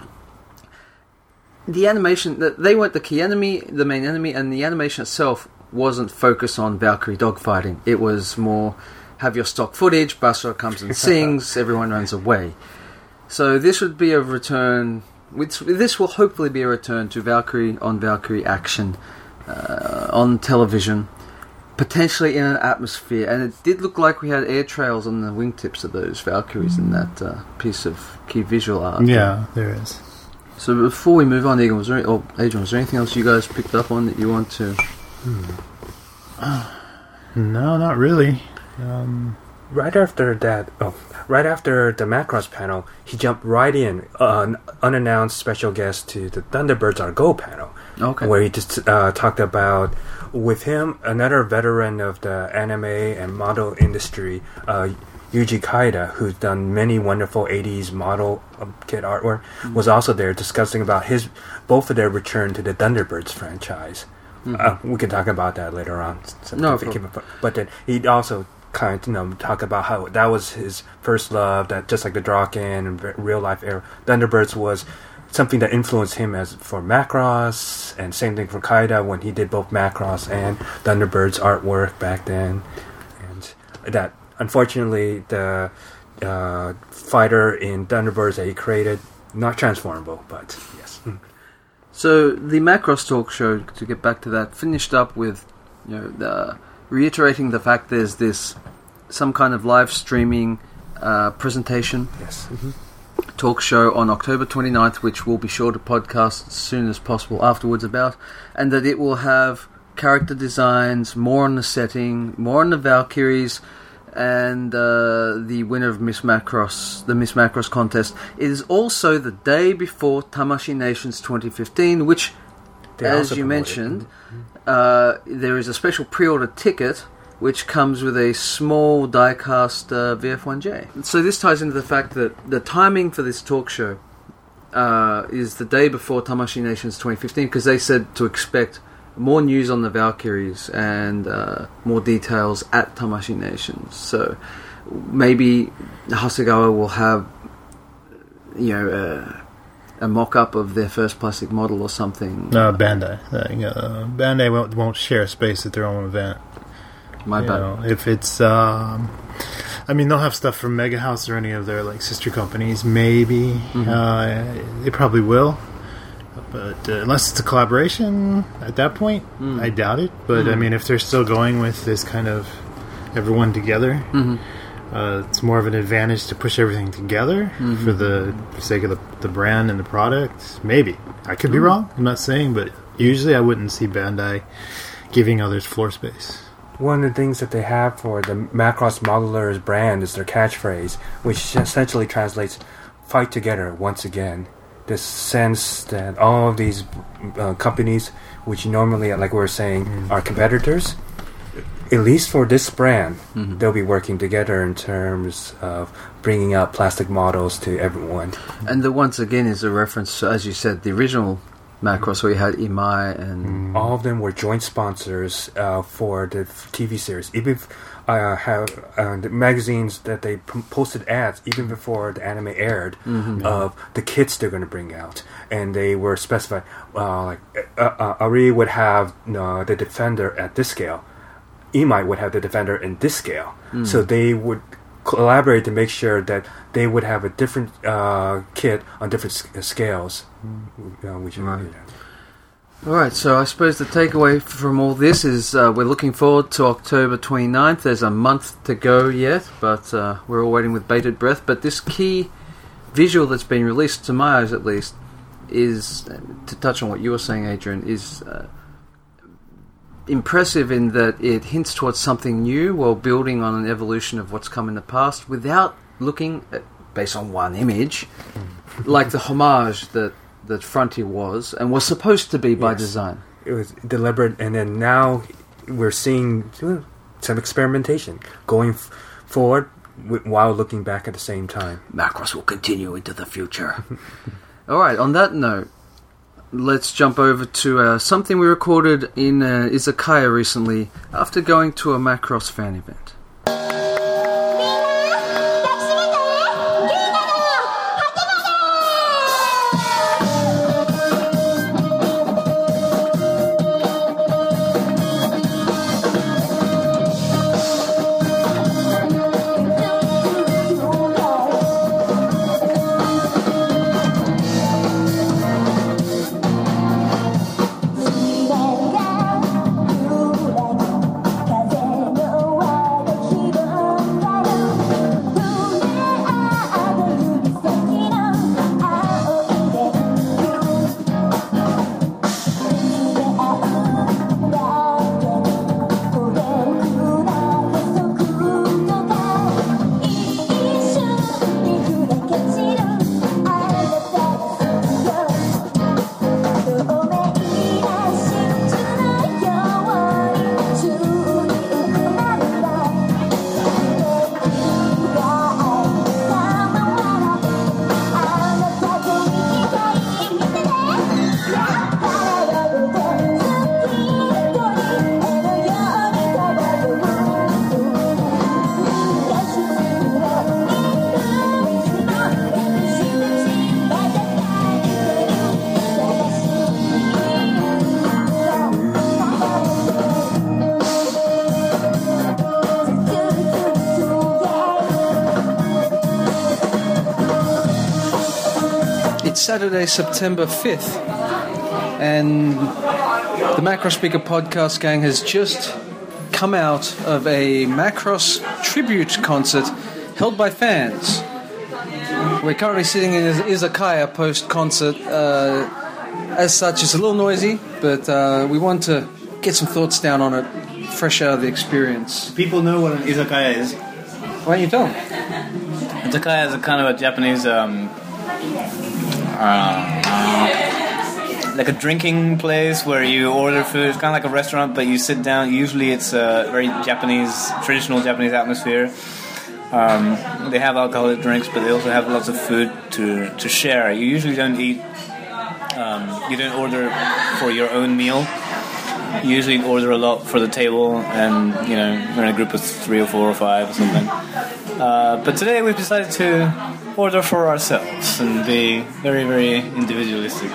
the animation, they weren't the key enemy, the main enemy, and the animation itself wasn't focused on Valkyrie dogfighting. It was more, have your stock footage, Basra comes and sings, everyone runs away. So this would be a return, which, this will hopefully be a return to Valkyrie on Valkyrie action uh, on television, potentially in an atmosphere. And it did look like we had air trails on the wingtips of those Valkyries in that uh, piece of key visual art. Yeah, there is. So before we move on, Egan, was there, or Adrian, was there anything else you guys picked up on that you want to... Hmm. Uh, no, not really. Um... Right after that, oh, right after the Macross panel, he jumped right in, uh, an unannounced special guest to the Thunderbirds Are Go panel, Okay. where he just uh, talked about, with him, another veteran of the anime and model industry, uh, Yuji Kaida, who's done many wonderful eighties model um, kit artwork, mm-hmm. was also there discussing about his both of their return to the Thunderbirds franchise. Mm-hmm. Uh, we can talk about that later on. No, but then he also kind of, you know, talk about how that was his first love, that just like the Draken and real life era, Thunderbirds was something that influenced him as for Macross, and same thing for Kaida when he did both Macross and Thunderbirds artwork back then, and that unfortunately the uh, fighter in Thunderbirds that he created, not transformable, but yes. So the Macross talk show, to get back to that, finished up with, you know, the reiterating the fact there's this some kind of live streaming uh, presentation Yes. Mm-hmm. talk show on October twenty-ninth, which we'll be sure to podcast as soon as possible afterwards about, and that it will have character designs, more on the setting, more on the Valkyries, and uh, the winner of Miss Macross, the Miss Macross contest. It is also the day before Tamashii Nations twenty fifteen, which, They as also you promoted. mentioned, uh, there is a special pre-order ticket which comes with a small die-cast uh, V F one J. So this ties into the fact that the timing for this talk show uh, is the day before Tamashii Nations twenty fifteen, because they said to expect more news on the Valkyries and uh, more details at Tamashii Nations. So maybe Hasegawa will have, you know, uh, a mock-up of their first plastic model or something. No, Bandai. Uh, Bandai won't, won't share space at their own event. My You bad. know, if it's, um, I mean, they'll have stuff from Mega House or any of their like sister companies. Maybe Mhm. uh, they probably will, but uh, unless it's a collaboration at that point, Mm. I doubt it. But Mm. I mean, if they're still going with this kind of everyone together. Mm-hmm. Uh, it's more of an advantage to push everything together Mm-hmm. for the sake of the, the brand and the product. Maybe. I could be Mm. wrong. I'm not saying, but usually I wouldn't see Bandai giving others floor space. One of the things that they have for the Macross Modelers brand is their catchphrase, which essentially translates "fight together once again." This sense that all of these uh, companies, which normally, like we were saying, Mm. are competitors, at least for this brand, Mhm. they'll be working together in terms of bringing out plastic models to everyone. And the once again is a reference to, as you said, the original Macross where you had Imai and All of them were joint sponsors uh, for the f- T V series. Even if, uh, have uh, the magazines that they p- posted ads even before the anime aired of the kits they're going to bring out, and they were specified. Uh, like uh, uh, Ari would have uh, the Defender at this scale. Imai would have the Defender in this scale. So they would collaborate to make sure that they would have a different uh, kit on different s- scales. Uh, which Right. yeah. Alright, so I suppose the takeaway from all this is uh, we're looking forward to October twenty-ninth. There's a month to go yet, but uh, we're all waiting with bated breath. But this key visual that's been released, to my eyes at least, is, uh, to touch on what you were saying, Adrian, is uh, impressive in that it hints towards something new while building on an evolution of what's come in the past without looking, at, based on one image, like the homage that that Frontier was and was supposed to be by Yes. design. It was deliberate, and then now we're seeing uh, some experimentation going f- forward w- while looking back at the same time. Macross will continue into the future. Alright, on that note, let's jump over to uh, something we recorded in uh, Izakaya recently after going to a Macross fan event. It's Saturday, September fifth, and the Macross Speaker podcast gang has just come out of a Macross tribute concert held by fans. We're currently sitting in Izakaya post-concert. Uh, as such, it's a little noisy, but uh, we want to get some thoughts down on it, fresh out of the experience. People know what an izakaya is. Why don't you tell them? Izakaya is a kind of a Japanese, um, uh, like a drinking place where you order food. It's kind of like a restaurant, but you sit down. Usually, it's a very Japanese, traditional Japanese atmosphere. Um, they have alcoholic drinks, but they also have lots of food to to share. You usually don't eat. Um, you don't order for your own meal. You usually order a lot for the table, and you know we're in a group of three or four or five or something. Uh, but today we've decided to order for ourselves and be very, very individualistic.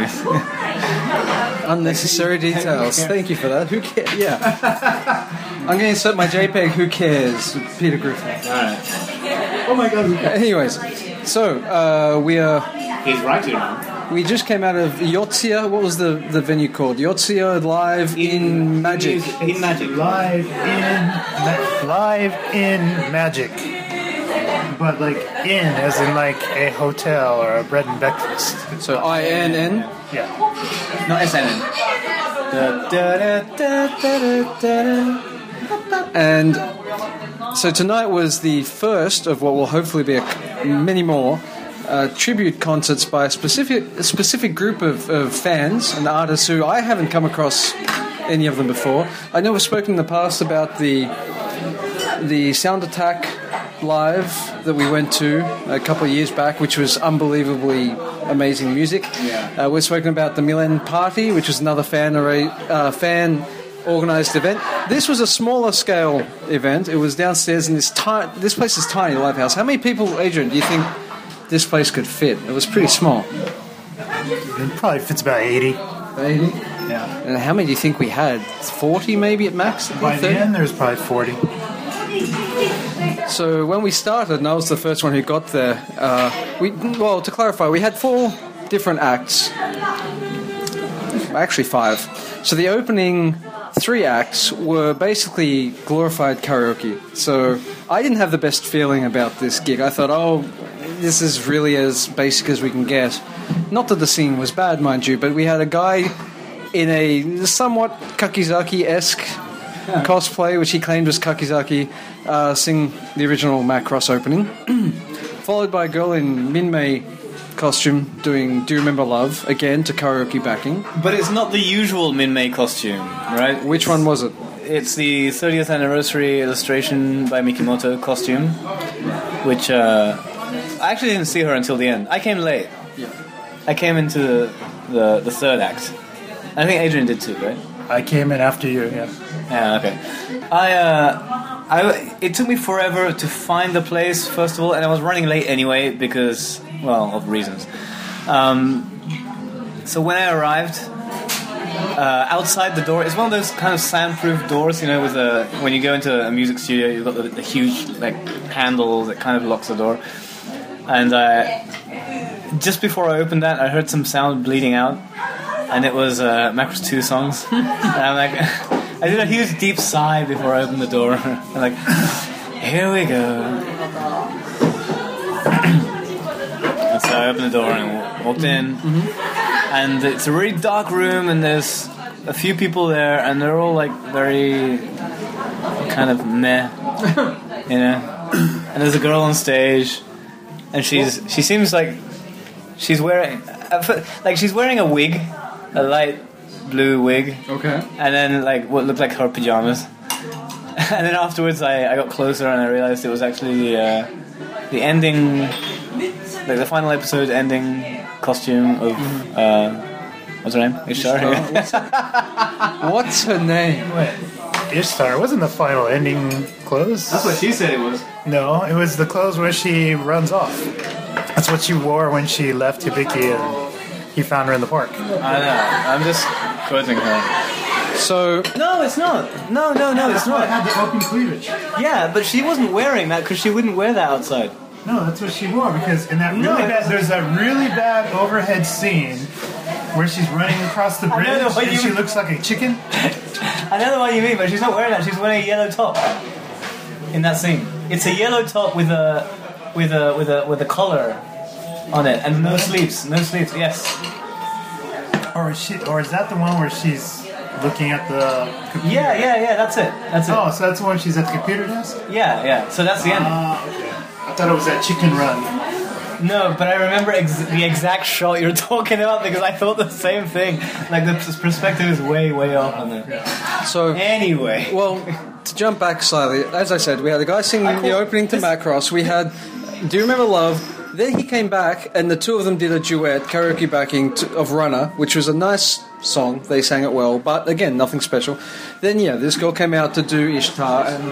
Unnecessary details. Thank you for that. Who cares? Yeah. I'm going to insert my JPEG. Who cares? Peter Griffin. Alright. Oh my god. Anyways, so uh, we are. He's right here now. we just came out of Yotsuya. What was the, the venue called? Yotsuya Live in, Magic. In Magic. Live in ma- live in Magic, but like in as in like a hotel or a bread and breakfast. So I N N. Yeah. Not S N N. Da, da, da, da, da, da. And so tonight was the first of what will hopefully be a, many more uh, tribute concerts by a specific a specific group of, of fans and artists who I haven't come across any of them before. I know we've spoken in the past about the the Sound Attack live that we went to a couple of years back, which was unbelievably amazing music. Yeah. Uh, we've spoken about the Milan Party, which was another fan array, uh, fan organised event. This was a smaller scale event. It was downstairs in this ti- this place is tiny, the Live House. How many people, Adrian, do you think this place could fit? It was pretty small. It probably fits about eighty. eighty? Yeah. And how many do you think we had? forty maybe at max? By the thirty? end, there's probably forty. So when we started, and I was the first one who got there, uh, we well, to clarify, we had four different acts. Actually five. So the opening three acts were basically glorified karaoke. So I didn't have the best feeling about this gig. I thought, oh, this is really as basic as we can get. Not that the scene was bad, mind you, but we had a guy in a somewhat Kakizaki-esque cosplay, which he claimed was Kakizaki, uh, sing the original Macross opening, followed by a girl in Minmei costume doing Do You Remember Love, again to karaoke backing. But it's not the usual Minmei costume, right? Which one was it? It's the thirtieth anniversary illustration by Mikimoto costume, which uh, I actually didn't see her until the end. I came late. Yeah. I came into the, the, the third act. I think Adrian did too, right? I came in after you. Yeah. Yeah, okay. I, uh, I, it took me forever to find the place, first of all, and I was running late anyway because, well, of reasons. Um, so when I arrived, uh, outside the door, it's one of those kind of soundproof doors, you know, with a, when you go into a music studio, you've got the, the huge, like, handle that kind of locks the door. And uh, just before I opened that, I heard some sound bleeding out. And it was uh, Macross two songs. And I'm like, I did a huge deep sigh before I opened the door. I'm like, here we go. And so I opened the door and walked in. Mm-hmm. And it's a really dark room, and there's a few people there, and they're all like very kind of meh, you know. And there's a girl on stage, and she's she seems like she's wearing like she's wearing a wig. A light blue wig. Okay. And then, like, what looked like her pajamas. And then afterwards, I, I got closer and I realized it was actually the, uh, the ending, like, the final episode ending costume of, uh, what's her name? Ishtar? What's her name? Wait. Ishtar wasn't the final ending clothes. That's what she said it was. No, it was the clothes where she runs off. That's what she wore when she left Hibiki and he found her in the park. I know. I'm just quoting her. So No, it's not. No, no, no, it's not. had the open cleavage. Yeah, but she wasn't wearing that because she wouldn't wear that outside. No, that's what she wore because in that really No, bad, there's that really bad overhead scene where she's running across the I bridge know what and you she mean. looks like a chicken. I don't know what you mean, but she's not wearing that. She's wearing a yellow top in that scene. It's a yellow top with a with a with a with a collar on it and no sleeves. No sleeves. Yes. Or is she? Or is that the one where she's looking at the computer? Yeah, yeah, yeah. That's it. That's it. Oh, so that's the one she's at the computer desk? Yeah, yeah. So that's the end. Ah, okay. I thought it was that chicken run. No, but I remember ex- the exact shot you're talking about because I thought the same thing. Like the p- perspective is way, way off on there. so Anyway. well, to jump back slightly, as I said, we had a guy singing the opening to Macross. We had Do You Remember Love? Then he came back, and the two of them did a duet, karaoke backing to, of Runner, which was a nice song. They sang it well, but again, nothing special. Then, yeah, this girl came out to do Ishtar, and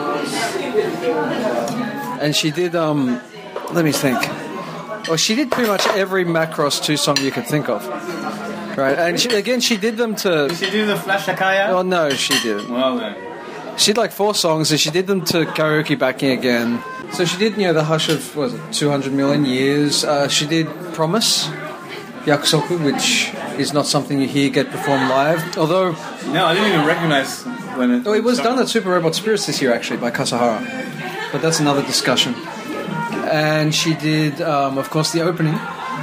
and she did, um, let me think. Well, she did pretty much every Macross two song you could think of. Right, and she, again, she did them to... Did she do the Flash Akaya? Oh, no, she didn't. Well then. She did like four songs, and she did them to karaoke backing again. So she did, you know, the Hush of, what was it, two hundred million years. Uh, she did Promise. Yakusoku, which is not something you hear get performed live. Although, No, I didn't even recognize when it. oh, it was started. done at Super Robot Spirits this year, actually, by Kasahara. But that's another discussion. And she did, um, of course, the opening.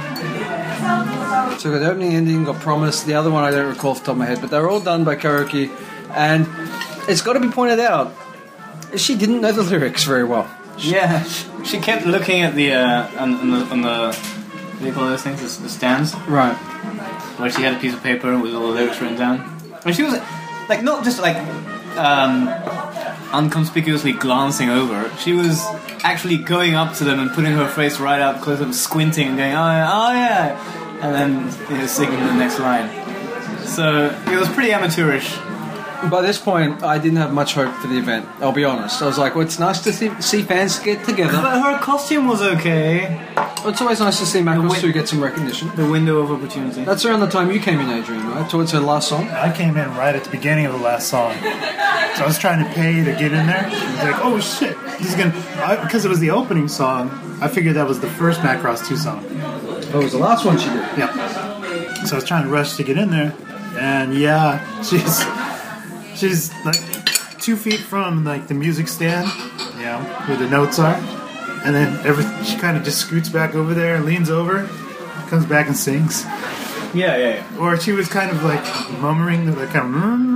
So the opening, ending, got Promise. The other one I don't recall off the top of my head, but they were all done by karaoke. And it's got to be pointed out, she didn't know the lyrics very well. Yeah, she, she kept looking at the uh, on, on the on the what do you call those things? The, the stands Right. where she had a piece of paper with all the lyrics written down, and she was like not just like um, unconspicuously glancing over. She was actually going up to them and putting her face right up close up, squinting and going, "Oh yeah, oh yeah," and then you know, singing the next line. So it was pretty amateurish. By this point, I didn't have much hope for the event, I'll be honest. I was like, well, it's nice to see, see fans get together. But her costume was okay. It's always nice to see Macross win- two get some recognition. The window of opportunity. That's around the time you came in, Adrian, right? Towards her last song. I came in right at the beginning of the last song, so I was trying to pay to get in there. I was like, "Oh shit, he's gonna!" I, because it was the opening song. I figured that was the first Macross two song. That was the last one she did. Yeah. So I was trying to rush to get in there, and yeah, she's she's like two feet from like the music stand, you know, where the notes are, and then every she kind of just scoots back over there, leans over, comes back and sings. Yeah, yeah, yeah. Or she was kind of like murmuring, like kind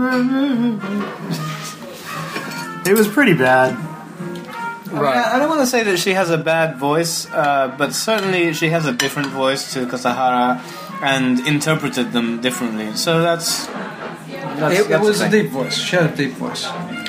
of. It was pretty bad. Right. I, I don't want to say that she has a bad voice, uh, but certainly she has a different voice to Kasahara and interpreted them differently. So that's. that's It, it that's was the a thing. deep voice. She had a deep voice.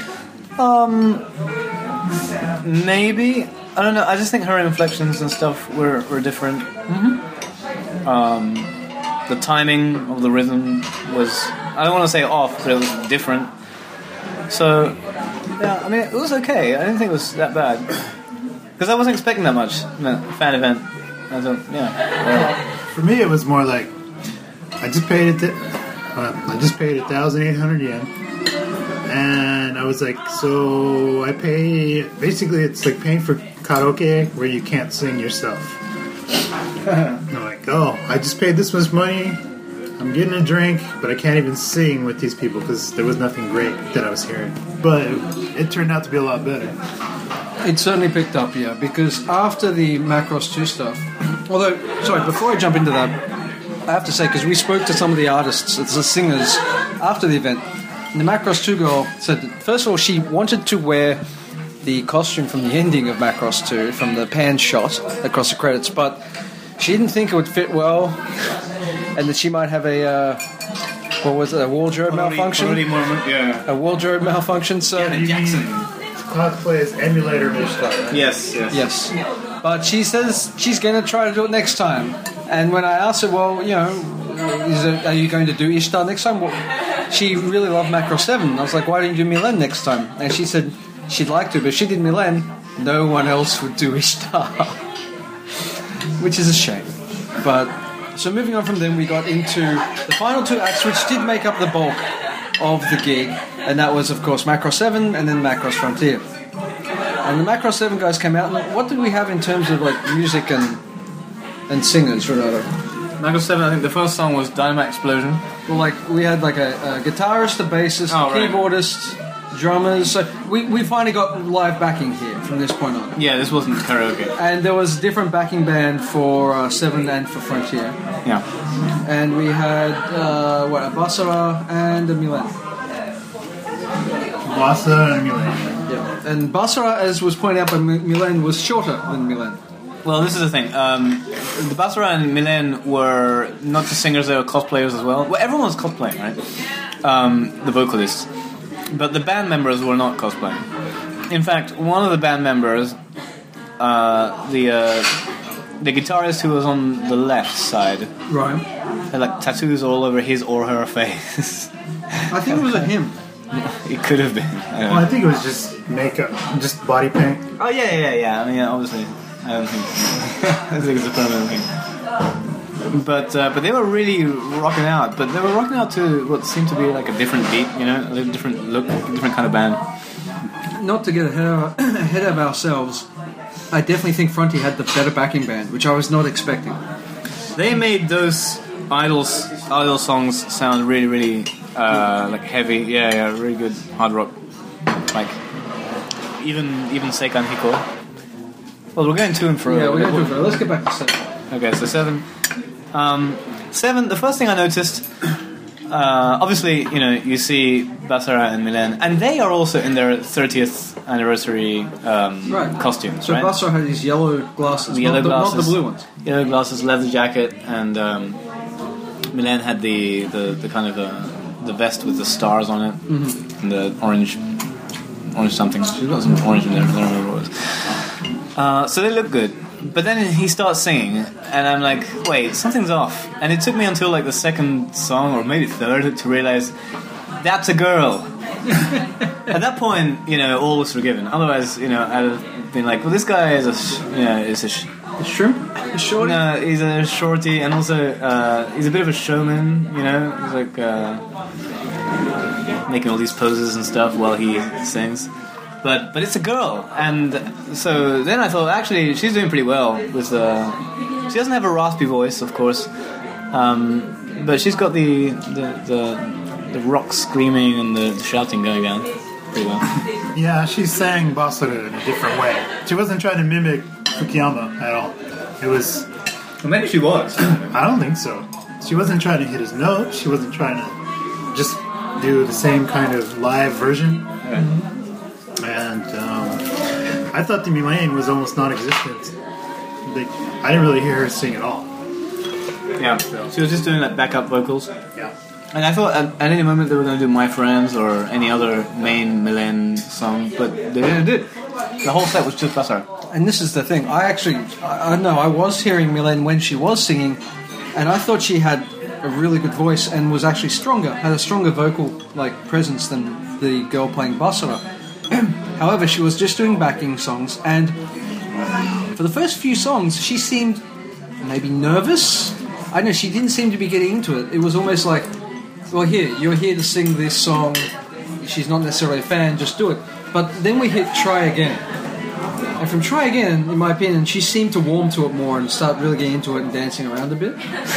Maybe. I don't know. I just think her inflections and stuff were, were different. Mm-hmm. Um, the timing of the rhythm was. I don't want to say off, but it was different. So. Yeah, I mean, it was okay. I didn't think it was that bad. Because I wasn't expecting that much. No, fan event. I don't, yeah. For me, it was more like I just paid it. Uh, I just paid a thousand eight hundred yen, and I was like, so I pay. Basically, it's like paying for karaoke where you can't sing yourself. I'm like, oh, I just paid this much money. I'm getting a drink, but I can't even sing with these people because there was nothing great that I was hearing. But it, it turned out to be a lot better. It certainly picked up, yeah, because after the Macross two stuff, although, sorry, before I jump into that, I have to say, because we spoke to some of the artists, the singers, after the event, and the Macross two girl said that, first of all, she wanted to wear the costume from the ending of Macross two, from the pan shot across the credits, but she didn't think it would fit well, and that she might have a, uh, what was it, a wardrobe malfunction? Quality moment, yeah. A wardrobe malfunction, so... You Jackson. mean cosplay as emulator stuff. Yes, yes. Yes, but she says she's going to try to do it next time. And when I asked her, well, you know, is it, are you going to do Ishtar next time? Well, she really loved Macross seven. I was like, why don't you do Milan next time? And she said she'd like to, but if she did Milan, no one else would do Ishtar. Which is a shame. But, so moving on from then, we got into the final two acts, which did make up the bulk of the gig. And that was, of course, Macross seven and then Macross Frontier. And the Macross seven guys came out, and what did we have in terms of like music and and singers, Renato? Macross seven, I think the first song was Dynamite Explosion. Well, like we had like a, a guitarist, a bassist, Oh, right. keyboardist, drummers. So we, we finally got live backing here from this point on. Yeah, this wasn't karaoke. And there was different backing band for uh, Seven and for Frontier. Yeah. And we had uh, what a Basara and a Milan. Wasa and Milan. Yeah. And Basara, as was pointed out by M- Milan, was shorter than Milan. Well, this is the thing. Um, the Basara and Milan were not just singers, they were cosplayers as well. Well, everyone was cosplaying, right? Um, the vocalists. But the band members were not cosplaying. In fact, one of the band members, uh, the uh, the guitarist who was on the left side, Right. had like tattoos all over his or her face. I think it was a him. It could have been. I don't Well, I know. think it was just makeup, just body paint. Oh yeah, yeah, yeah. I mean, yeah, obviously, I don't think. I think it's a permanent thing. But uh, but they were really rocking out. But they were rocking out to what seemed to be like a different beat, you know, a little different look, a different kind of band. Not to get ahead of, ahead of ourselves, I definitely think Frontier had the better backing band, which I was not expecting. They made those Idol's Idol songs sound really, really uh, like heavy. Yeah, yeah, really good hard rock. Like even even Seikan Hiko. Well, we're going to and fro. Yeah, we're going to go. Let's get back to seven. Okay, so seven. Um, seven. The first thing I noticed, uh, obviously, you know, you see Basara and Milen, and they are also in their thirtieth anniversary um, Right. costumes. So right? Basra had these yellow glasses, The yellow not, the, not glasses. the blue ones. Yellow glasses, leather jacket, and um, Milan had the, the, the kind of uh, the vest with the stars on it, Mm-hmm. and the orange orange something. She got some orange in there. I don't remember what it was. Uh, so they look good. But then he starts singing, and I'm like, wait, something's off. And it took me until like the second song, or maybe third, to realize that's a girl. At that point, you know, all was forgiven. Otherwise, you know, I'd have been like, well, this guy is a, sh- you know, is a. Sh- The shrimp? The shorty? No, he's a shorty, and also uh, he's a bit of a showman. You know, he's like uh, making all these poses and stuff while he sings. But but it's a girl, and so then I thought actually she's doing pretty well with the. She doesn't have a raspy voice, of course, um, but she's got the the, the the rock screaming and the shouting going down pretty well. Yeah, she sang Basara in a different way. She wasn't trying to mimic Fukuyama at all. It was... Well, maybe she was. I don't think so. She wasn't trying to hit his note. She wasn't trying to just do the same kind of live version. And um, I thought the Milane was almost non-existent. Like, I didn't really hear her sing at all. Yeah, she was just doing like backup vocals. Yeah. And I thought at, at any moment they were going to do My Friends or any other main Milen song, but they didn't do it. The whole set was just Basara. And this is the thing. I actually, I, I know, I was hearing Milene when she was singing, and I thought she had a really good voice and was actually stronger, had a stronger vocal like presence than the girl playing Basara. However, she was just doing backing songs, and for the first few songs, she seemed maybe nervous. I don't know, she didn't seem to be getting into it. It was almost like, well, here, you're here to sing this song. She's not necessarily a fan, just do it. But then we hit Try Again. And from Try Again, in my opinion, she seemed to warm to it more and start really getting into it and dancing around a bit.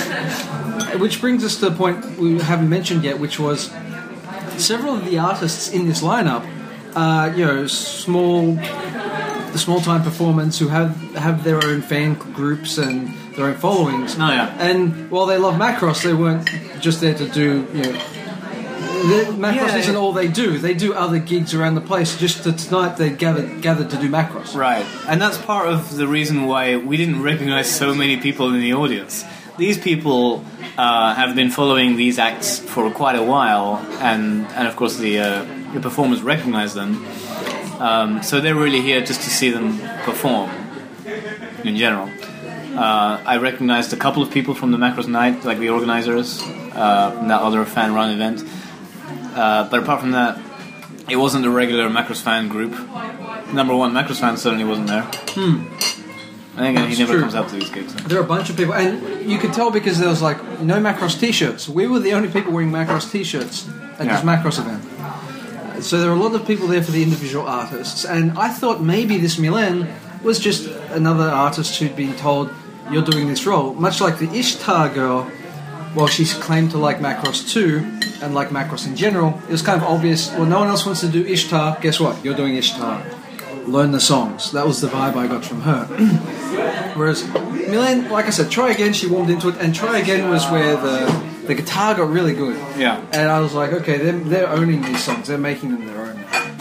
Which brings us to the point we haven't mentioned yet, which was several of the artists in this lineup are, you know, small, the small-time performers who have, have their own fan groups and their own followings. Oh, yeah. And while they love Macross, they weren't just there to do, you know, the, Macross Yeah, isn't yeah. all they do. They do other gigs around the place. Just to, tonight they gathered gathered to do Macross. Right, and that's part of the reason why we didn't recognize so many people in the audience. These people uh, have been following these acts for quite a while, and, and of course the, uh, the performers recognize them. Um, so they're really here just to see them perform, in general. Uh, I recognized a couple of people from the Macross Night, like the organizers, uh, from that other fan-run event. Uh, but apart from that, it wasn't a regular Macross fan group. Number one, Macross fan certainly wasn't there. Hmm. I think he That's never true. comes out to these gigs. There are a bunch of people, and you could tell because there was like no Macross t-shirts. We were the only people wearing Macross t-shirts at Yeah. this Macross event. Uh, So there were a lot of people there for the individual artists, and I thought maybe this Milen was just another artist who'd been told, you're doing this role. Much like the Ishtar girl, well, she's claimed to like Macross too, and like Macross in general, it was kind of obvious, well, no one else wants to do Ishtar, guess what? You're doing Ishtar. Learn the songs. That was the vibe I got from her. Whereas Milen, like I said, Try Again, she warmed into it, and Try Again was where the the guitar got really good. Yeah. And I was like, okay, they're, they're owning these songs, they're making them their own.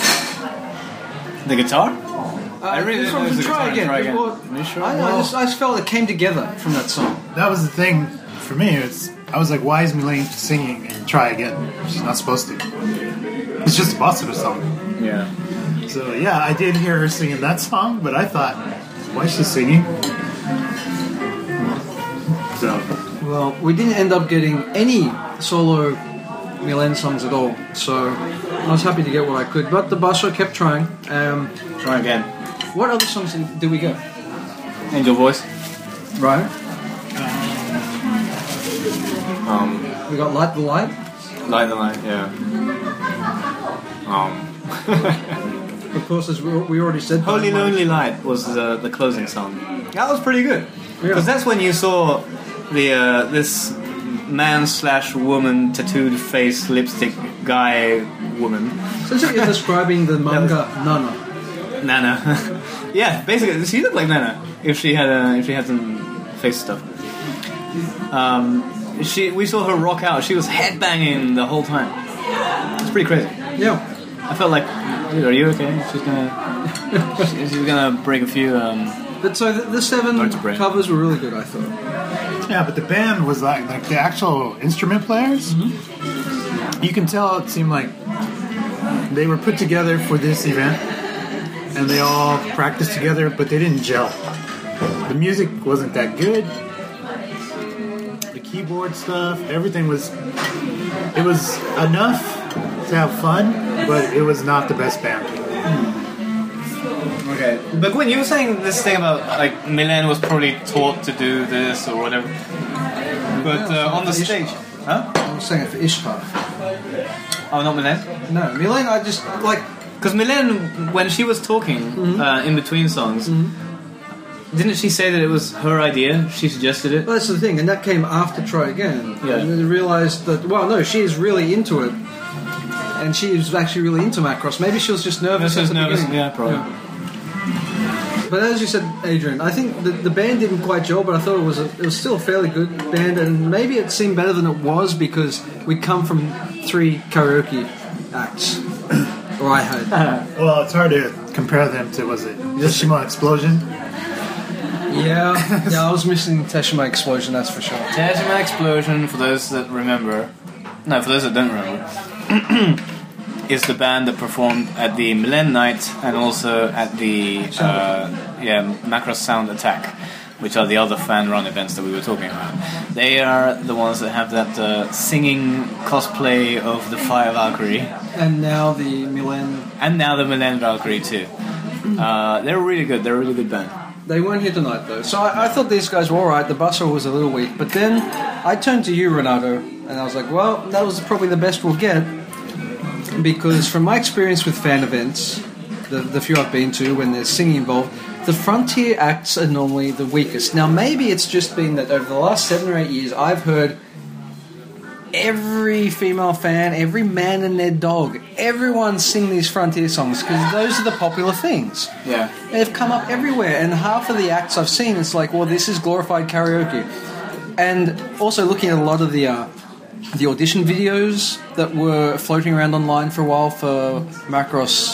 The guitar? Uh, I really this didn't one know was it was a Try guitar in Again. Try Again. Well, Are you sure? I, know, I, just, I just felt it came together from that song. That was the thing for me. It's I was like, why is Milane singing and Try Again? She's not supposed to. It's just a Basara song. Yeah. So yeah, I did hear her singing that song, but I thought, why is she singing? So Well, we didn't end up getting any solo Milen songs at all, so I was happy to get what I could. But the Basra kept trying. Um, Try Again. what other songs did did we get? Angel Voice. Right. Um, We got Light the Light. Light the Light, yeah. Um, Of course, as we, we already said. Holy Dynamite. Lonely Light was the, the closing song. That was pretty good. Yeah. Because that's when you saw the uh, this man slash woman tattooed face lipstick guy woman. Sounds like you're describing the manga Nana. Nana. Yeah, basically, she looked like Nana if she had a, if she had some face stuff. Um, she we saw her rock out. She was headbanging the whole time. It's pretty crazy. Yeah. I felt like, dude, are you okay? She's gonna she's gonna break a few. Um, But so the, the seven Hard to break. covers were really good, I thought. Yeah, but the band was like like the actual instrument players. You can tell it seemed like they were put together for this event, and they all practiced together, but they didn't gel. The music wasn't that good. The keyboard stuff, everything was. It was enough to have fun, but it was not the best band. Okay, but when you were saying this thing about like Milan was probably taught to do this or whatever, but uh, on the stage, huh? I was saying it for Ishtar. Oh, not Milan, No, Milan, I just, like... because Milan, when she was talking Mm-hmm. uh, in between songs, didn't she say that it was her idea? She suggested it. Well, that's the thing, and that came after Try Again. Yeah. And they realised that, well, no, she is really into it. And she was actually really into Macross. Maybe she was just nervous She was at the nervous, beginning. yeah, probably. Yeah. But as you said, Adrian, I think the, the band didn't quite gel, but I thought it was a, it was still a fairly good band, and maybe it seemed better than it was because we'd come from three karaoke acts, or I had. Well, it's hard to compare them to, was it Teshima Explosion? Yeah, yeah, I was missing Teshima Explosion, that's for sure. Teshima Explosion, for those that remember, no, for those that don't remember, is the band that performed at the Milan Night and also at the uh, yeah Macross Sound Attack, which are the other fan-run events that we were talking about. They are the ones that have that uh, singing cosplay of the Fire Valkyrie, And now the Milan, and now the Milan Valkyrie too. Uh, they're really good. They're a really good band. they weren't here tonight though, so I, I thought these guys were alright. The busser was a little weak, but then I turned to you, Renato, and I was like, well, that was probably the best we'll get. Because from my experience with fan events, the, the few I've been to when there's singing involved, the frontier acts are normally the weakest. Now maybe it's just been that over the last seven or eight years I've heard every female fan, every man and their dog, everyone sing these frontier songs because those are the popular things. Yeah. They've come up everywhere, and half of the acts I've seen, it's like, well, this is glorified karaoke. And also looking at a lot of the uh, the audition videos that were floating around online for a while for Macross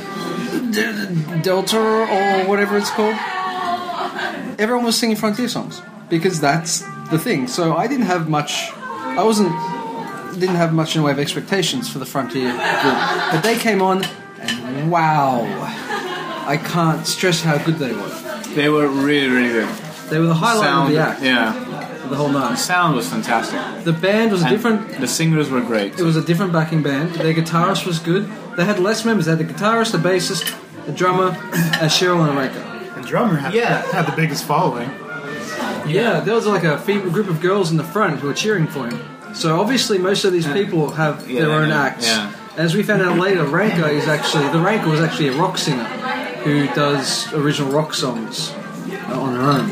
D- Delta or whatever it's called, everyone was singing frontier songs because that's the thing. So I didn't have much. I wasn't didn't have much in the way of expectations for the frontier group, but they came on, and wow, I can't stress how good they were. They were really, really good. They were the highlight Sound, of the act, yeah. the whole The night. sound was fantastic. The band was a And different. The singers were great. It was a different backing band. Their guitarist was good. They had less members. They had the guitarist, the bassist, the drummer, and Cheryl and Areika. The drummer had, Yeah. had the biggest following. Yeah, there was like a female group of girls in the front who were cheering for him. So obviously most of these people have Yeah, their they own know. acts. Yeah. As we found out later, Ranka is actually the Ranka was actually a rock singer who does original rock songs uh, on her own.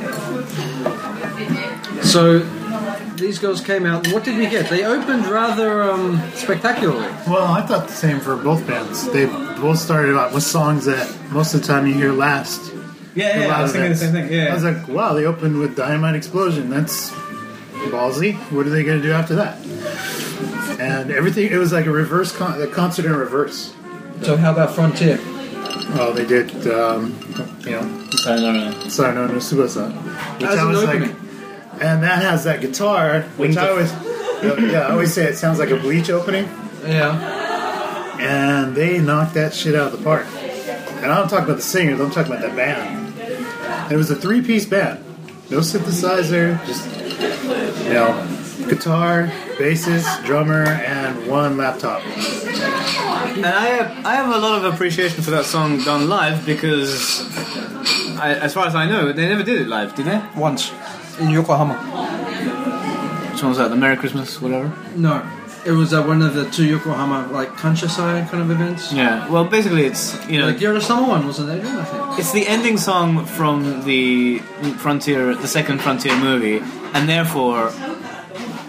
So these girls came out, and what did we get? They opened rather um, spectacularly. Well, I thought the same for both bands. They both started out with songs that most of the time you hear last. Yeah, A lot of events. thing. I was like, wow, they opened with Dynamite Explosion. That's ballsy. What are they going to do after that? And everything, it was like a reverse, con- a concert in reverse. So how about Frontier? Well, they did, um, you know, Sayonara no Tsubasa. Which As I an was opening. like, and that has that guitar, which Wings I of- always, yeah, I always say it sounds like a Bleach opening. Yeah. And they knocked that shit out of the park. And I'm talking about the singers, I'm talking about the band. And it was a three-piece band. No synthesizer, just, you know, guitar, bassist, drummer, and one laptop. And I have, I have a lot of appreciation for that song done live because, I, as far as I know, they never did it live, did they? Once. In Yokohama. Which one was that? The Merry Christmas, whatever? No. It was uh, one of the two Yokohama, like, Kanshasai kind of events. Yeah, well, basically it's, you know, Like, You're the Summer one, wasn't it, Adrian, I think? it's the ending song from the Frontier, the second Frontier movie, and therefore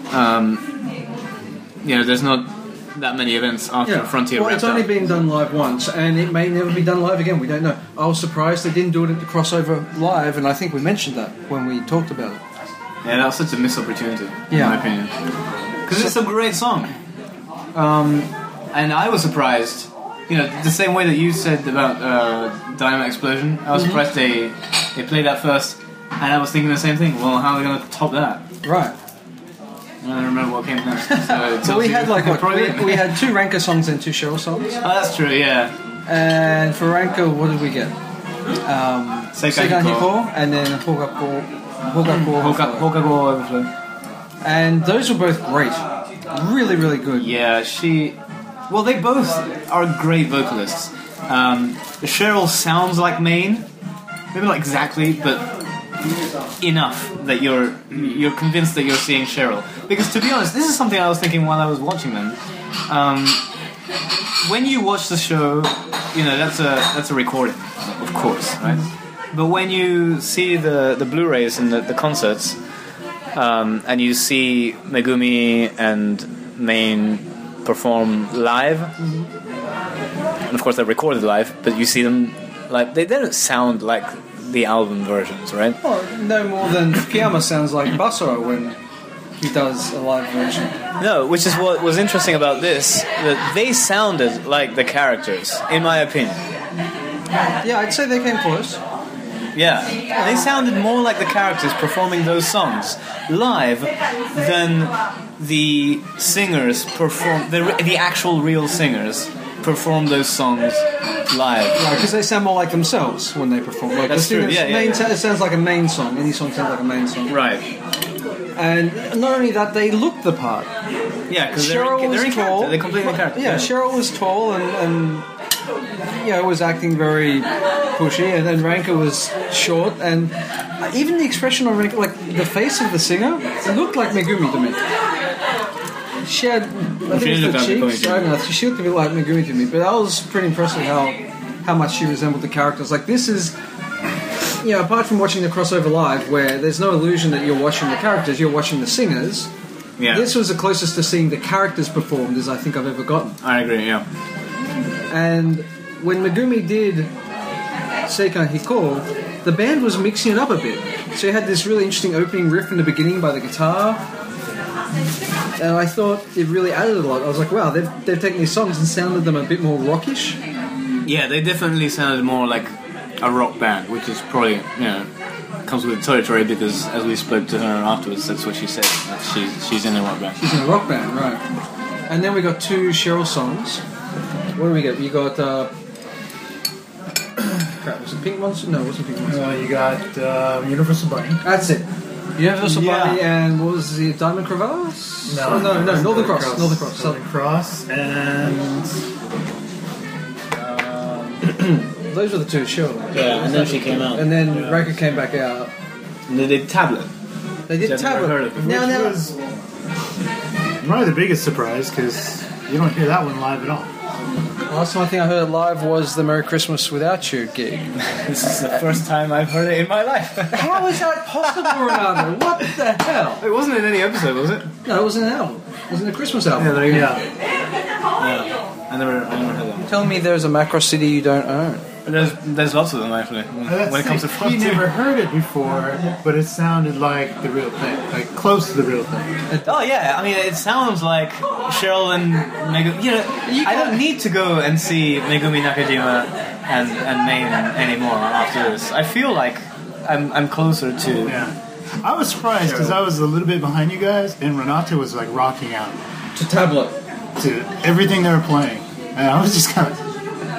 Um, you know, there's not that many events after Yeah. Frontier. Well, it's wrapped only up. been done live once, and it may never be done live again. We don't know. I was surprised they didn't do it at the crossover live, and I think we mentioned that when we talked about it. Yeah, that was such a missed opportunity, in Yeah. my opinion. Because it's a great song. Um, and I was surprised, you know, the same way that you said about uh, Dynamite Explosion. I was Mm-hmm. surprised they they played that first, and I was thinking the same thing. Well, how are they going to top that? Right. And I don't remember what came next. So, it So tells we you- had like what, probably. we, we had two Ranker songs and two Cheryl songs, Oh, that's true. Yeah. and for Ranker, what did we get? Um, Seikan Seikan Hiko. Hiko, and then Hogako, Hogako, Hoka- Hokago Overflow. and those were both great, really, really good. Yeah, she. Well, they both are great vocalists. Um, Cheryl sounds like Maine, maybe not exactly, but enough that you're you're convinced that you're seeing Cheryl. Because to be honest, this is something I was thinking while I was watching them. Um, when you watch the show, you know that's a that's a recording, of course, right? But when you see the the Blu-rays and the, the concerts, um, and you see Megumi and Maine perform live, and of course they're recorded live, but you see them like they don't sound like the album versions, right? Well, no more than Kiyama sounds like Basara when he does a live version. No, which is what was interesting about this, that they sounded like the characters, in my opinion. Yeah, I'd say they came close. Yeah, they sounded more like the characters performing those songs live than the singers perform, the, the actual real singers perform those songs live. Because they sound more like themselves when they perform. Like That's the true, singers- yeah, yeah, main yeah. sa- it sounds like a main song. Any song sounds like a main song. Right. And not only that, they look the part. Yeah, because they're, Cheryl in- was they're in tall. character. They're completely in character. Yeah, Cheryl was tall and, and you know, was acting very pushy, and then Ranker was short, and even the expression on Ranker, like the face of the singer, it looked like Megumi to me. She had, I think She it looked was the like cheeks, Megumi. I don't know, she looked a bit like Megumi to me, but that was pretty impressive how, how much she resembled the characters. Like, this is, you know, apart from watching the crossover live, where there's no illusion that you're watching the characters, you're watching the singers, Yeah, this was the closest to seeing the characters performed as I think I've ever gotten. I agree, yeah. And when Megumi did Seikan Hiko, the band was mixing it up a bit. So you had this really interesting opening riff in the beginning by the guitar. And I thought it really added a lot. I was like, wow, they've, they've taken these songs and sounded them a bit more rockish. Yeah, they definitely sounded more like a rock band, which is probably, you know, comes with the territory because as we spoke to her afterwards, that's what she said. That she she's in a rock band. She's in a rock band, right. And then we got two Cheryl songs. What do we get? We got, uh... crap, was it Pink Monster? No, it wasn't Pink Monster. Uh, you got uh, Universal Bunny. That's it. Universal Yeah. Bunny and what was the Diamond Crevasse? Oh, no, no, Northern Cross. Northern Cross. Northern Cross, and Those were the two, sure. Yeah, and then she came out. And then Ranker came back out. And they did Tablet. They did I've never Tablet. heard of it. Now, which now, was probably the biggest surprise because you don't hear that one live at all. last time I think I heard it live was the Merry Christmas Without You gig. This is the first time I've heard it in my life. How is that possible, Ronaldo? What the hell? It wasn't in any episode, was it? No, it wasn't an album. It wasn't a Christmas album. there you go. Yeah. I never, I never heard that one. Tell me there's a Macross City you don't own. There's, there's lots of them actually. That's When it comes to the- front he never heard it before, but it sounded like the real thing, like close to the real thing. Oh yeah, I mean it sounds like Cheryl and Megumi. You know, I don't need to go and see Megumi Nakajima and and Maine anymore after this. I feel like I'm I'm closer to. Yeah. I was surprised because I was a little bit behind you guys, and Renata was like rocking out To Tablet. to everything they were playing, and I was just kind of,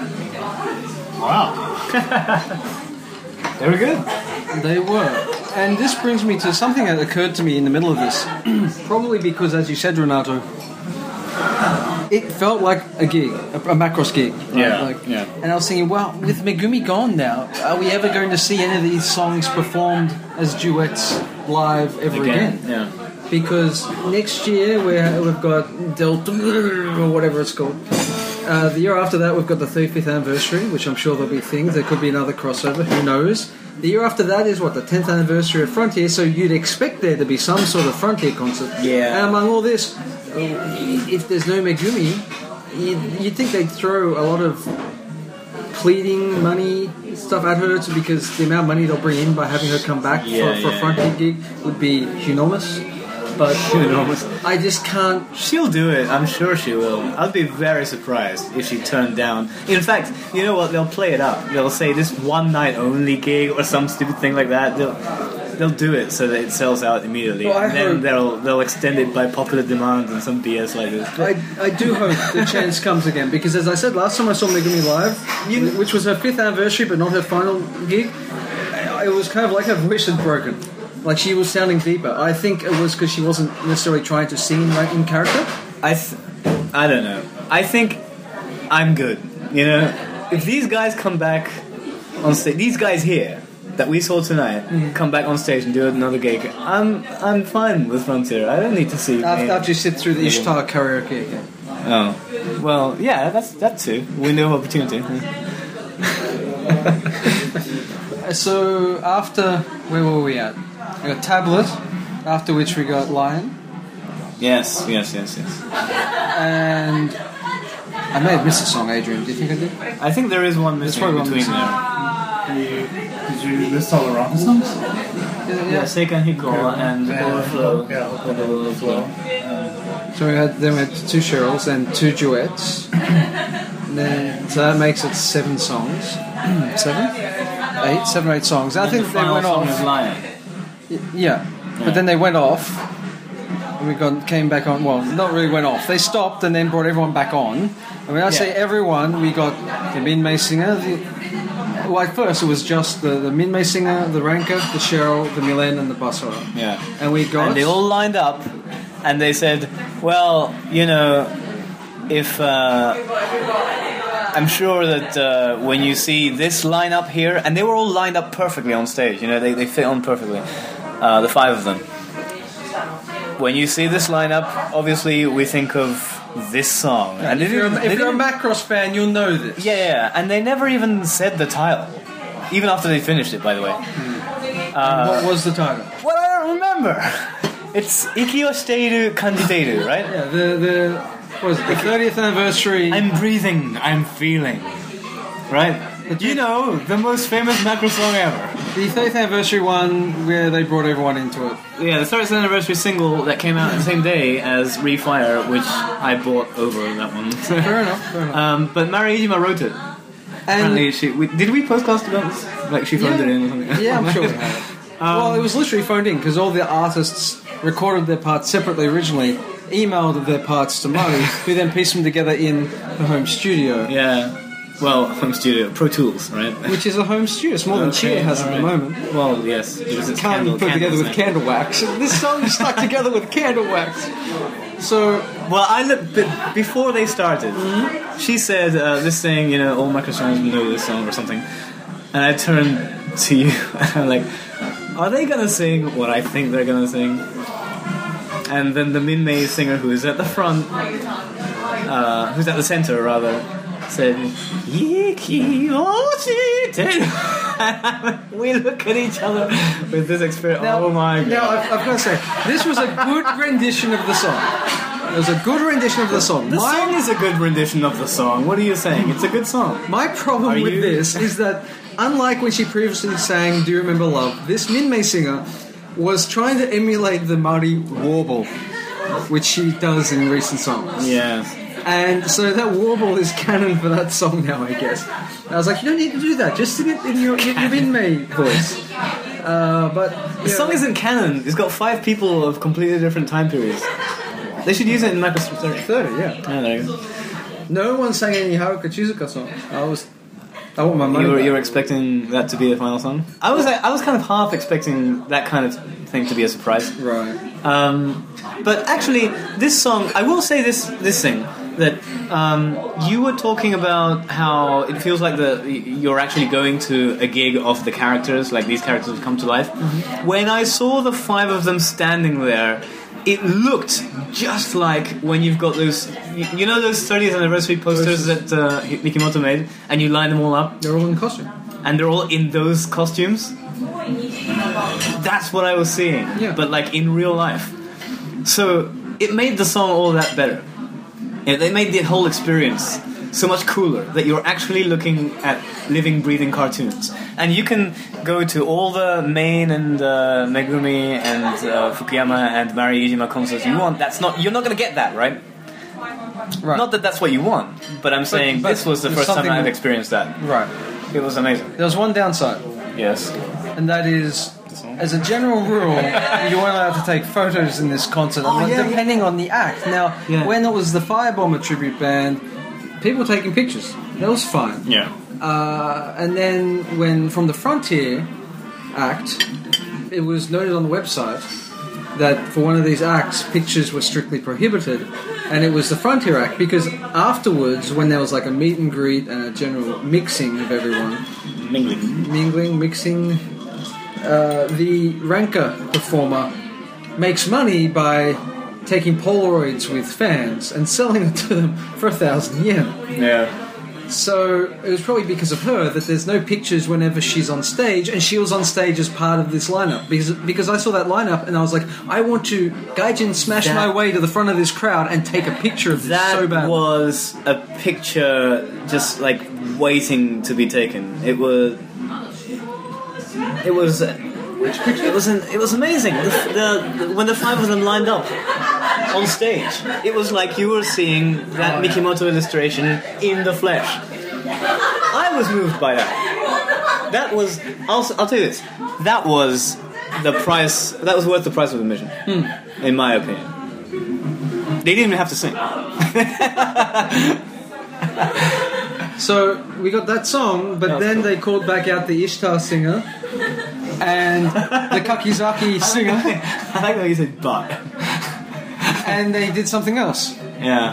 wow. They were good. They were. And this brings me to something that occurred to me in the middle of this. Probably because, as you said, Renato, it felt like a gig, a, a Macross gig. Right? Yeah, Like, yeah. And I was thinking, well, with Megumi gone now, are we ever going to see any of these songs performed as duets live ever again? Yeah. Because next year we're, we've got Delta, or whatever it's called. Uh, the year after that we've got the thirty-fifth anniversary, which I'm sure there'll be things. There could be another crossover, who knows. The year after that is what, the tenth anniversary of Frontier, so you'd expect there to be some sort of Frontier concert. Yeah. And among all this, if there's no Megumi, you'd, you'd think they'd throw a lot of pleading money stuff at her to, because the amount of money they'll bring in by having her come back Yeah, for, for yeah, a Frontier gig would be enormous. But Enormous. I just can't. She'll do it. I'm sure she will. I'd be very surprised if she turned down. In fact, you know what? They'll play it up. They'll say this one night only gig or some stupid thing like that. They'll they'll do it so that it sells out immediately. Well, I and then hope- they'll they'll extend it by popular demand and some B S like this. I, I do hope the chance comes again, because as I said last time I saw Megumi live, which was her fifth anniversary but not her final gig, it was kind of like her voice had broken. Like she was sounding deeper. I think it was because she wasn't necessarily trying to sing right in character. I th- I don't know. I think I'm good. You know, if these guys come back on stage, these guys here that we saw tonight come back on stage and do another gig, I'm I'm fine with Frontier. I don't need to see. After, after you sit through the Ishtar karaoke again. Oh, well, yeah, that's that too. Window of opportunity. So after, where were we at? We got Tablet, after which we got Lion, Yes, yes, yes, yes. and I may have missed a song, Adrian. Do you think I did? I think there is one missing probably one between missing. there. Did you list all the wrong songs? Yeah, Seikan Hiko and Overflow. Yeah, Overflow. So we had then we had two Cheryls and two duets. And then, so that makes it seven songs. seven? Eight? Seven or eight songs. I think the they final went song off. is Lion. Y- Yeah. But then they went off. And we got came back on. Well, not really went off. They stopped and then brought everyone back on. And when I say Yeah. everyone, we got the Min Mei singer. The, well, at first it was just the, the Min Mei singer, the Ranka, the Cheryl, the Milen, and the Basara. Yeah. And we got. And they all lined up, and they said, "Well, you know, if uh, I'm sure that uh, when you see this lineup here, and they were all lined up perfectly on stage. You know, they they fit on perfectly, uh, the five of them. When you see this lineup, obviously we think of this song. And they if you're, a, didn't- if they you're a didn't- Macross fan, you'll know this. yeah, yeah, and they never even said the title, even after they finished it. By the way, what was the title? well, I don't remember. It's Iki o shiteiru kanjiteiru, right? Yeah, the the what was it, the thirtieth anniversary. I'm breathing, I'm feeling. Right? You know, the most famous macro song ever. The thirtieth anniversary one where they brought everyone into it. Yeah, the thirtieth anniversary single that came out the same day as Refire, which I bought over that one. Fair enough. Fair enough. um, but Mari Ijima wrote it. Apparently, And she we, did we podcast about this? Like she phoned Yeah. it in or something? yeah, I'm sure we have. well, it was literally phoned in because all the artists recorded their parts separately originally, emailed their parts to Mari, who then pieced them together in the home studio, Yeah. Well, home studio, Pro Tools, right? which is a home studio. It's more than Okay, Cheer has at the alright. moment. Well, yes, because it's Can't candle, be put together with candles, candle wax. This song is stuck together with candle wax. So Well, I looked but before they started. She said uh, this thing, you know, all Microsoft know this song or something, and I turned to you and I'm like, are they gonna sing what I think they're gonna sing? And then the Min Mei singer, who is at the front, uh, who's at the center rather, said, "Iki o shiteiru." We look at each other with this experience. Oh my god! Now, I've, I've got to say, this was a good rendition of the song. It was a good rendition of the song. The My, song is a good rendition of the song. What are you saying? It's a good song. my problem Are with you- this is that, unlike when she previously sang Do You Remember Love, this Min Mei singer was trying to emulate the Māori warble, which she does in recent songs. Yeah. And so that warble is canon for that song now, I guess. I was like, you don't need to do that. Just sing it in your, your, your Min Mei voice. Uh, but The song isn't canon. It's got five people of completely different time periods. They should use it in Microsoft thirty. thirty, yeah. Yeah, there you go. No one sang any Haruka Chizuka songs. I was, I want my money You were, back. you were expecting that to be the final song? I was I was kind of half expecting that kind of thing to be a surprise. Right. Um, but actually, this song, I will say this this thing that um, you were talking about how it feels like the you're actually going to a gig of the characters, like these characters have come to life. Mm-hmm. When I saw the five of them standing there, it looked just like when you've got those, you, you know, those thirtieth anniversary posters that uh, Mikimoto made, and you line them all up, They're all in costume. and they're all in those costumes. that's what I was seeing. Yeah. But like in real life. So it made the song all that better. Yeah, they made the whole experience so much cooler that you're actually looking at living, breathing cartoons. And you can go to all the Main and uh, Megumi and uh, Fukuyama and Mari Iijima concerts you want. That's not you're not going to get that, right? Right. Not that that's what you want, but I'm saying but this was the there's first time something I've that- experienced that. Right. It was amazing. There's one downside, Yes. and that is, as a general rule, you weren't allowed to take photos in this concert, Oh, unless- yeah, depending on the act. Now, Yeah. when it was the Firebomber tribute band, people were taking pictures. That was fine. Yeah. Uh, and then when from the Frontier act, it was noted on the website that for one of these acts, pictures were strictly prohibited, and it was the Frontier act because afterwards, when there was like a meet and greet and a general mixing of everyone, Mingling. mingling, mixing, uh, the Ranker performer makes money by taking Polaroids with fans and selling it to them for a thousand yen. Yeah. So it was probably because of her that there's no pictures whenever she's on stage, and she was on stage as part of this lineup. Because because I saw that lineup and I was like, I want to Gaijin smash That- my way to the front of this crowd and take a picture of this That so bad. was a picture just like waiting to be taken. It was. It was. Which picture? It was. An, it was amazing. The, the, the when the five of them lined up on stage, it was like you were seeing that Mikimoto illustration in the flesh. I was moved by that. That was. I'll, I'll tell you this. That was the price. That was worth the price of admission, in my opinion. They didn't even have to sing. So we got that song, but then they called back out the Ishtar singer and the Kakizaki singer, I like how you said but. and they did something else. Yeah.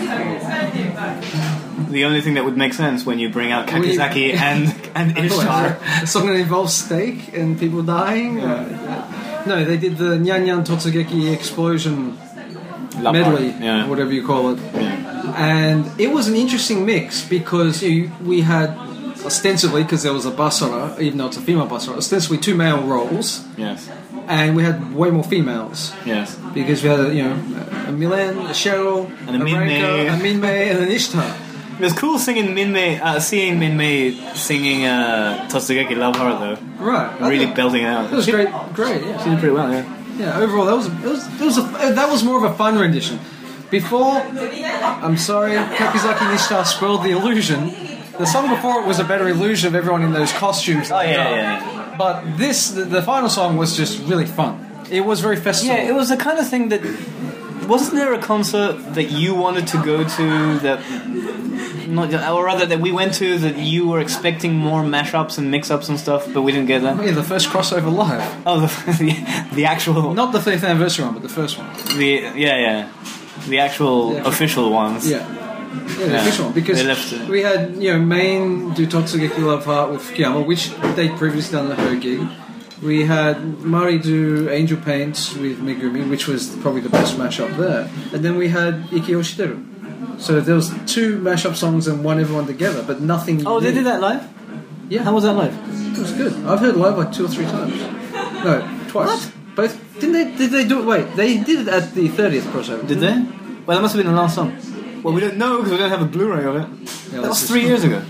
The only thing that would make sense when you bring out Kakizaki and and Ishtar. A song that involves steak and people dying. Uh, no, they did the Nyan Nyan Totsugeki explosion medley, Yeah. whatever you call it. And it was an interesting mix because you know, we had ostensibly, because there was a basara, even though it's a female basara, ostensibly two male roles, Yes. and we had way more females Yes. because we had a, you know a Milan, a Cheryl, And a Minmay. Reiko, a Minmay, and an Ishtar. It was cool singing Minmay, uh, seeing Minmay singing uh, Totsugeki Love Heart though. Right, I Really think belting it out. That was great, great. Yeah. She did pretty well, yeah. Yeah, overall, that was that was that was, a, that was more of a fun rendition. Before, I'm sorry, Kakizaki Nishita spoiled the illusion. The song before it was a better illusion of everyone in those costumes. Oh yeah, yeah, yeah. But this, the, the final song was just really fun. It was very festival. Yeah, it was the kind of thing that... Wasn't there a concert that you wanted to go to that... Not, or rather, that we went to that you were expecting more mashups and mix-ups and stuff, but we didn't get that? Yeah, the first crossover live. Oh, the, the, the actual... Not the thirtieth anniversary one, but the first one. The Yeah, yeah. The actual Yeah. official ones. Yeah. Yeah, the Yeah. official one. Because They left it. we had, you know, main do Totsugeki Love Heart with Fukuyama, which they'd previously done at her gig. We had Mari do Angel Paint with Megumi, which was probably the best mashup there. And then we had Iki Yoshiteru. So there was two mashup songs and one everyone together, but nothing. Oh, they unique. did that live? Yeah. How was that live? It was good. I've heard it live like two or three times. No, twice. What? Both. Didn't they? Did they do it? Wait, they did it at the thirtieth crossover. Did they? Well, that must have been the last song. Well, we don't know because we don't have a Blu-ray of it. Yeah, That was that's three years ago.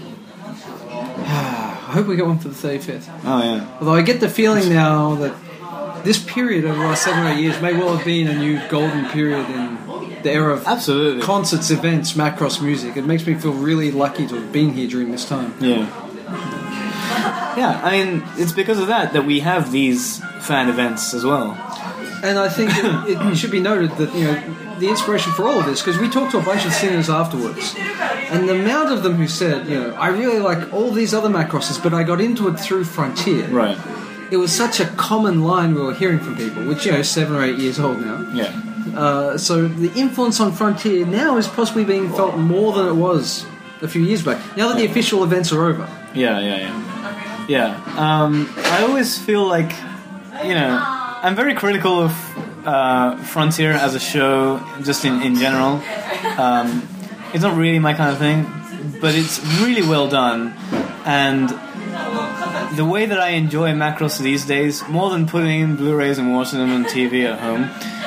I hope we get one for the thirty-fifth. Oh, yeah. Although I get the feeling now that this period over the last seven or eight years may well have been a new golden period in the era of Absolutely. concerts, events, Macross music. It makes me feel really lucky to have been here during this time. Yeah. Yeah, I mean, it's because of that that we have these fan events as well. And I think it, it should be noted that, you know, the inspiration for all of this, because we talked to a bunch of singers afterwards, and the amount of them who said, you know, I really like all these other Macrosses, but I got into it through Frontier. Right. It was such a common line we were hearing from people, which, you know, is seven or eight years old now. Yeah. Uh, so the influence on Frontier now is possibly being felt more than it was a few years back. Now that the official events are over. Yeah, yeah, yeah. Yeah. Um, I always feel like, you know, I'm very critical of uh, Frontier as a show, just in, in general. Um, it's not really my kind of thing, but it's really well done. And the way that I enjoy Macross these days, more than putting in Blu-rays and watching them on T V at home,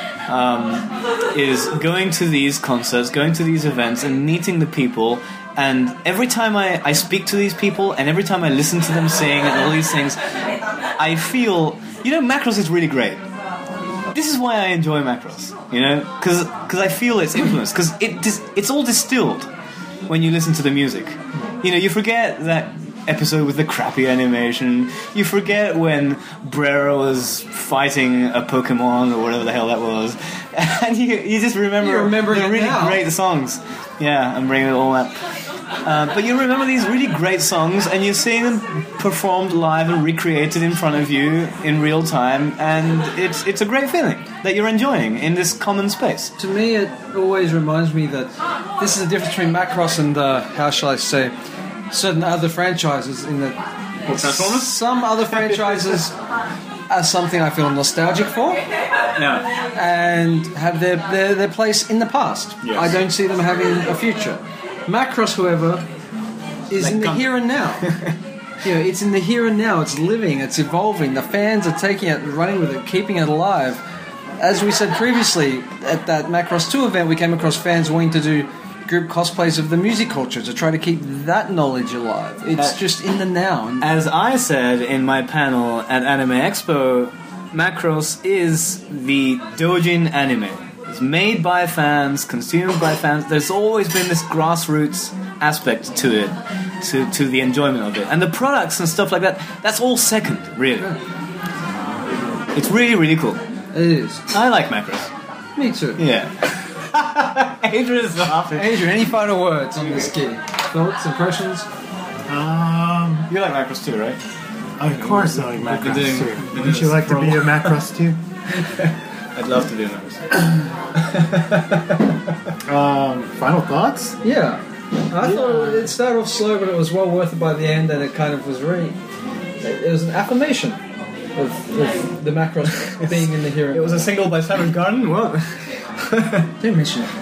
um, is going to these concerts, going to these events, and meeting the people. And every time I, I speak to these people, and every time I listen to them sing and all these things, I feel, you know, Macross is really great. This is why I enjoy Macross, you know, because I feel its influence, because it dis- it's all distilled when you listen to the music. You know, you forget that episode with the crappy animation, you forget when Brera was fighting a Pokemon or whatever the hell that was, and you you just remember You remember the it really now. great songs. Yeah, I'm bringing it all up. Uh, but you remember these really great songs, and you're seeing them performed live and recreated in front of you in real time, and it's it's a great feeling that you're enjoying in this common space. To me, it always reminds me that this is the difference between Macross and, uh, how shall I say, certain other franchises. In that Transformers? some other franchises are something I feel nostalgic for Yeah. and have their, their, their place in the past. Yes. I don't see them having a future. Macross, however, is Like in the Gundam. here and now. You know, it's in the here and now. It's living. It's evolving. The fans are taking it, running with it, keeping it alive. As we said previously, at that Macross two event, we came across fans wanting to do group cosplays of the music culture to try to keep that knowledge alive. It's Uh, just in the now. And As I said in my panel at Anime Expo, Macross is the Dojin anime. It's made by fans, consumed by fans. There's always been this grassroots aspect to it, to, to the enjoyment of it. And the products and stuff like that, that's all second, really. It's really, really cool. it is. I like Macross. Me too. Yeah. Adrian's laughing. Adrian, any final words on this game? Thoughts, impressions? Um, You like Macross too, right? of course I like Macross doing- too. you're Wouldn't you doing like to be a Macross too? I'd love to do Macross. Um, final thoughts? Yeah. I thought it started off slow, but it was well worth it by the end, and it kind of was really... It was an affirmation of, of the Macross being in the here and It was a single by Savage Garden? What? Don't mention it.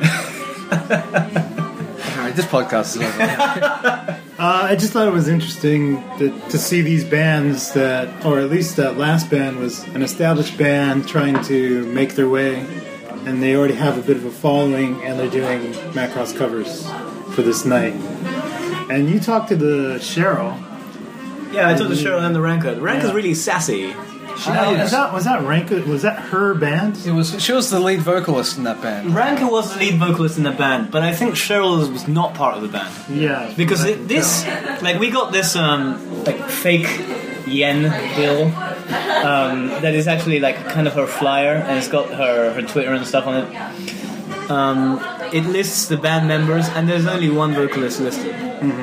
Alright, this podcast is over. Uh, I just thought it was interesting that, to see these bands that, or at least that last band was an established band trying to make their way, and they already have a bit of a following, and they're doing Macross covers for this night. And you talked to the Cheryl. Yeah, I took the Cheryl and the Ranka. The Ranka's Yeah. really sassy. Uh, was that was that Ranka? Was that her band? It was. She was the lead vocalist in that band. Ranka was the lead vocalist in the band, but I think Cheryl was not part of the band. Yeah, Because I it, can this, tell. like, we got this, um, like, fake yen bill um, that is actually, like, kind of her flyer, and it's got her, her Twitter and stuff on it. Um, it lists the band members, and there's only one vocalist listed.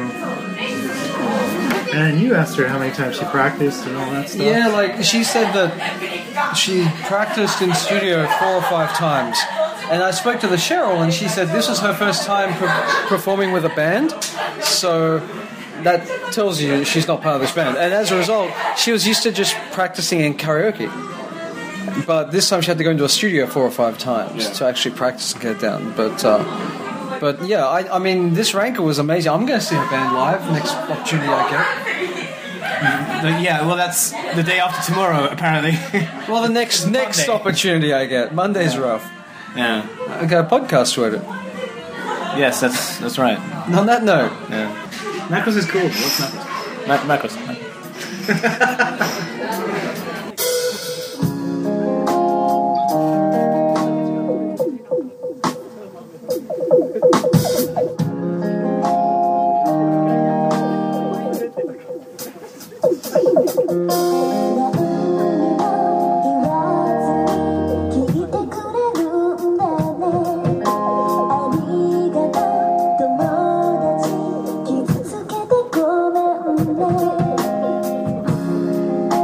And you asked her how many times she practiced and all that stuff. Yeah, like she said that she practiced in studio four or five times. And I spoke to the Cheryl, and she said this was her first time per- performing with a band. So that tells you she's not part of this band. And as a result, she was used to just practicing in karaoke. But this time she had to go into a studio four or five times to actually practice and get it down. But uh, but yeah, I, I mean, this Ranker was amazing. I'm going to see her band live next opportunity I get. But yeah, well, that's the day after tomorrow, apparently. Well, the next next Monday. opportunity I get. Monday's rough. Yeah. I got a podcast to edit. Yes, that's that's right. And on that note, Yeah. Macross is cool. What's Macross? Ma- Macross. 「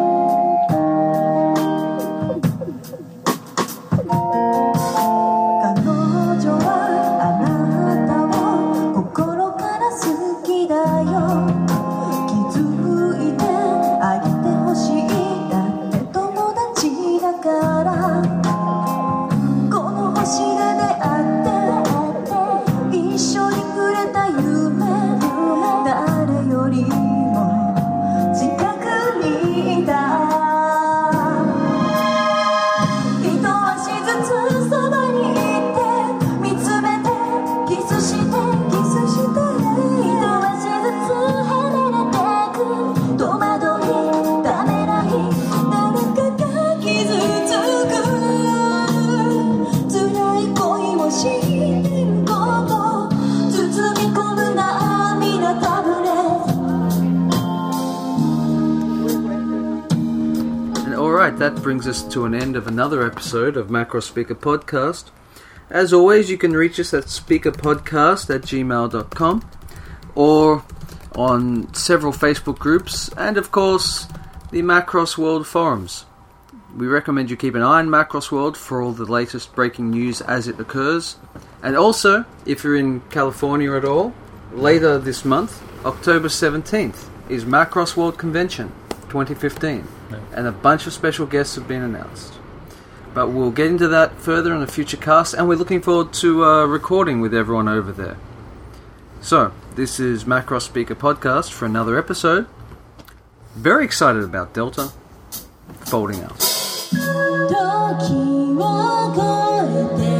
And alright, that brings us to an end of another episode of Macro Speaker Podcast. As always, you can reach us at speakerpodcast at gmail dot com or on several Facebook groups and, of course, the Macross World forums. We recommend you keep an eye on Macross World for all the latest breaking news as it occurs. And also, if you're in California at all, later this month, October seventeenth, is Macross World Convention twenty fifteen. And a bunch of special guests have been announced. But we'll get into that further in a future cast, and we're looking forward to uh, recording with everyone over there. So, this is Macross Speaker Podcast for another episode. Very excited about Delta folding out. 時を越えて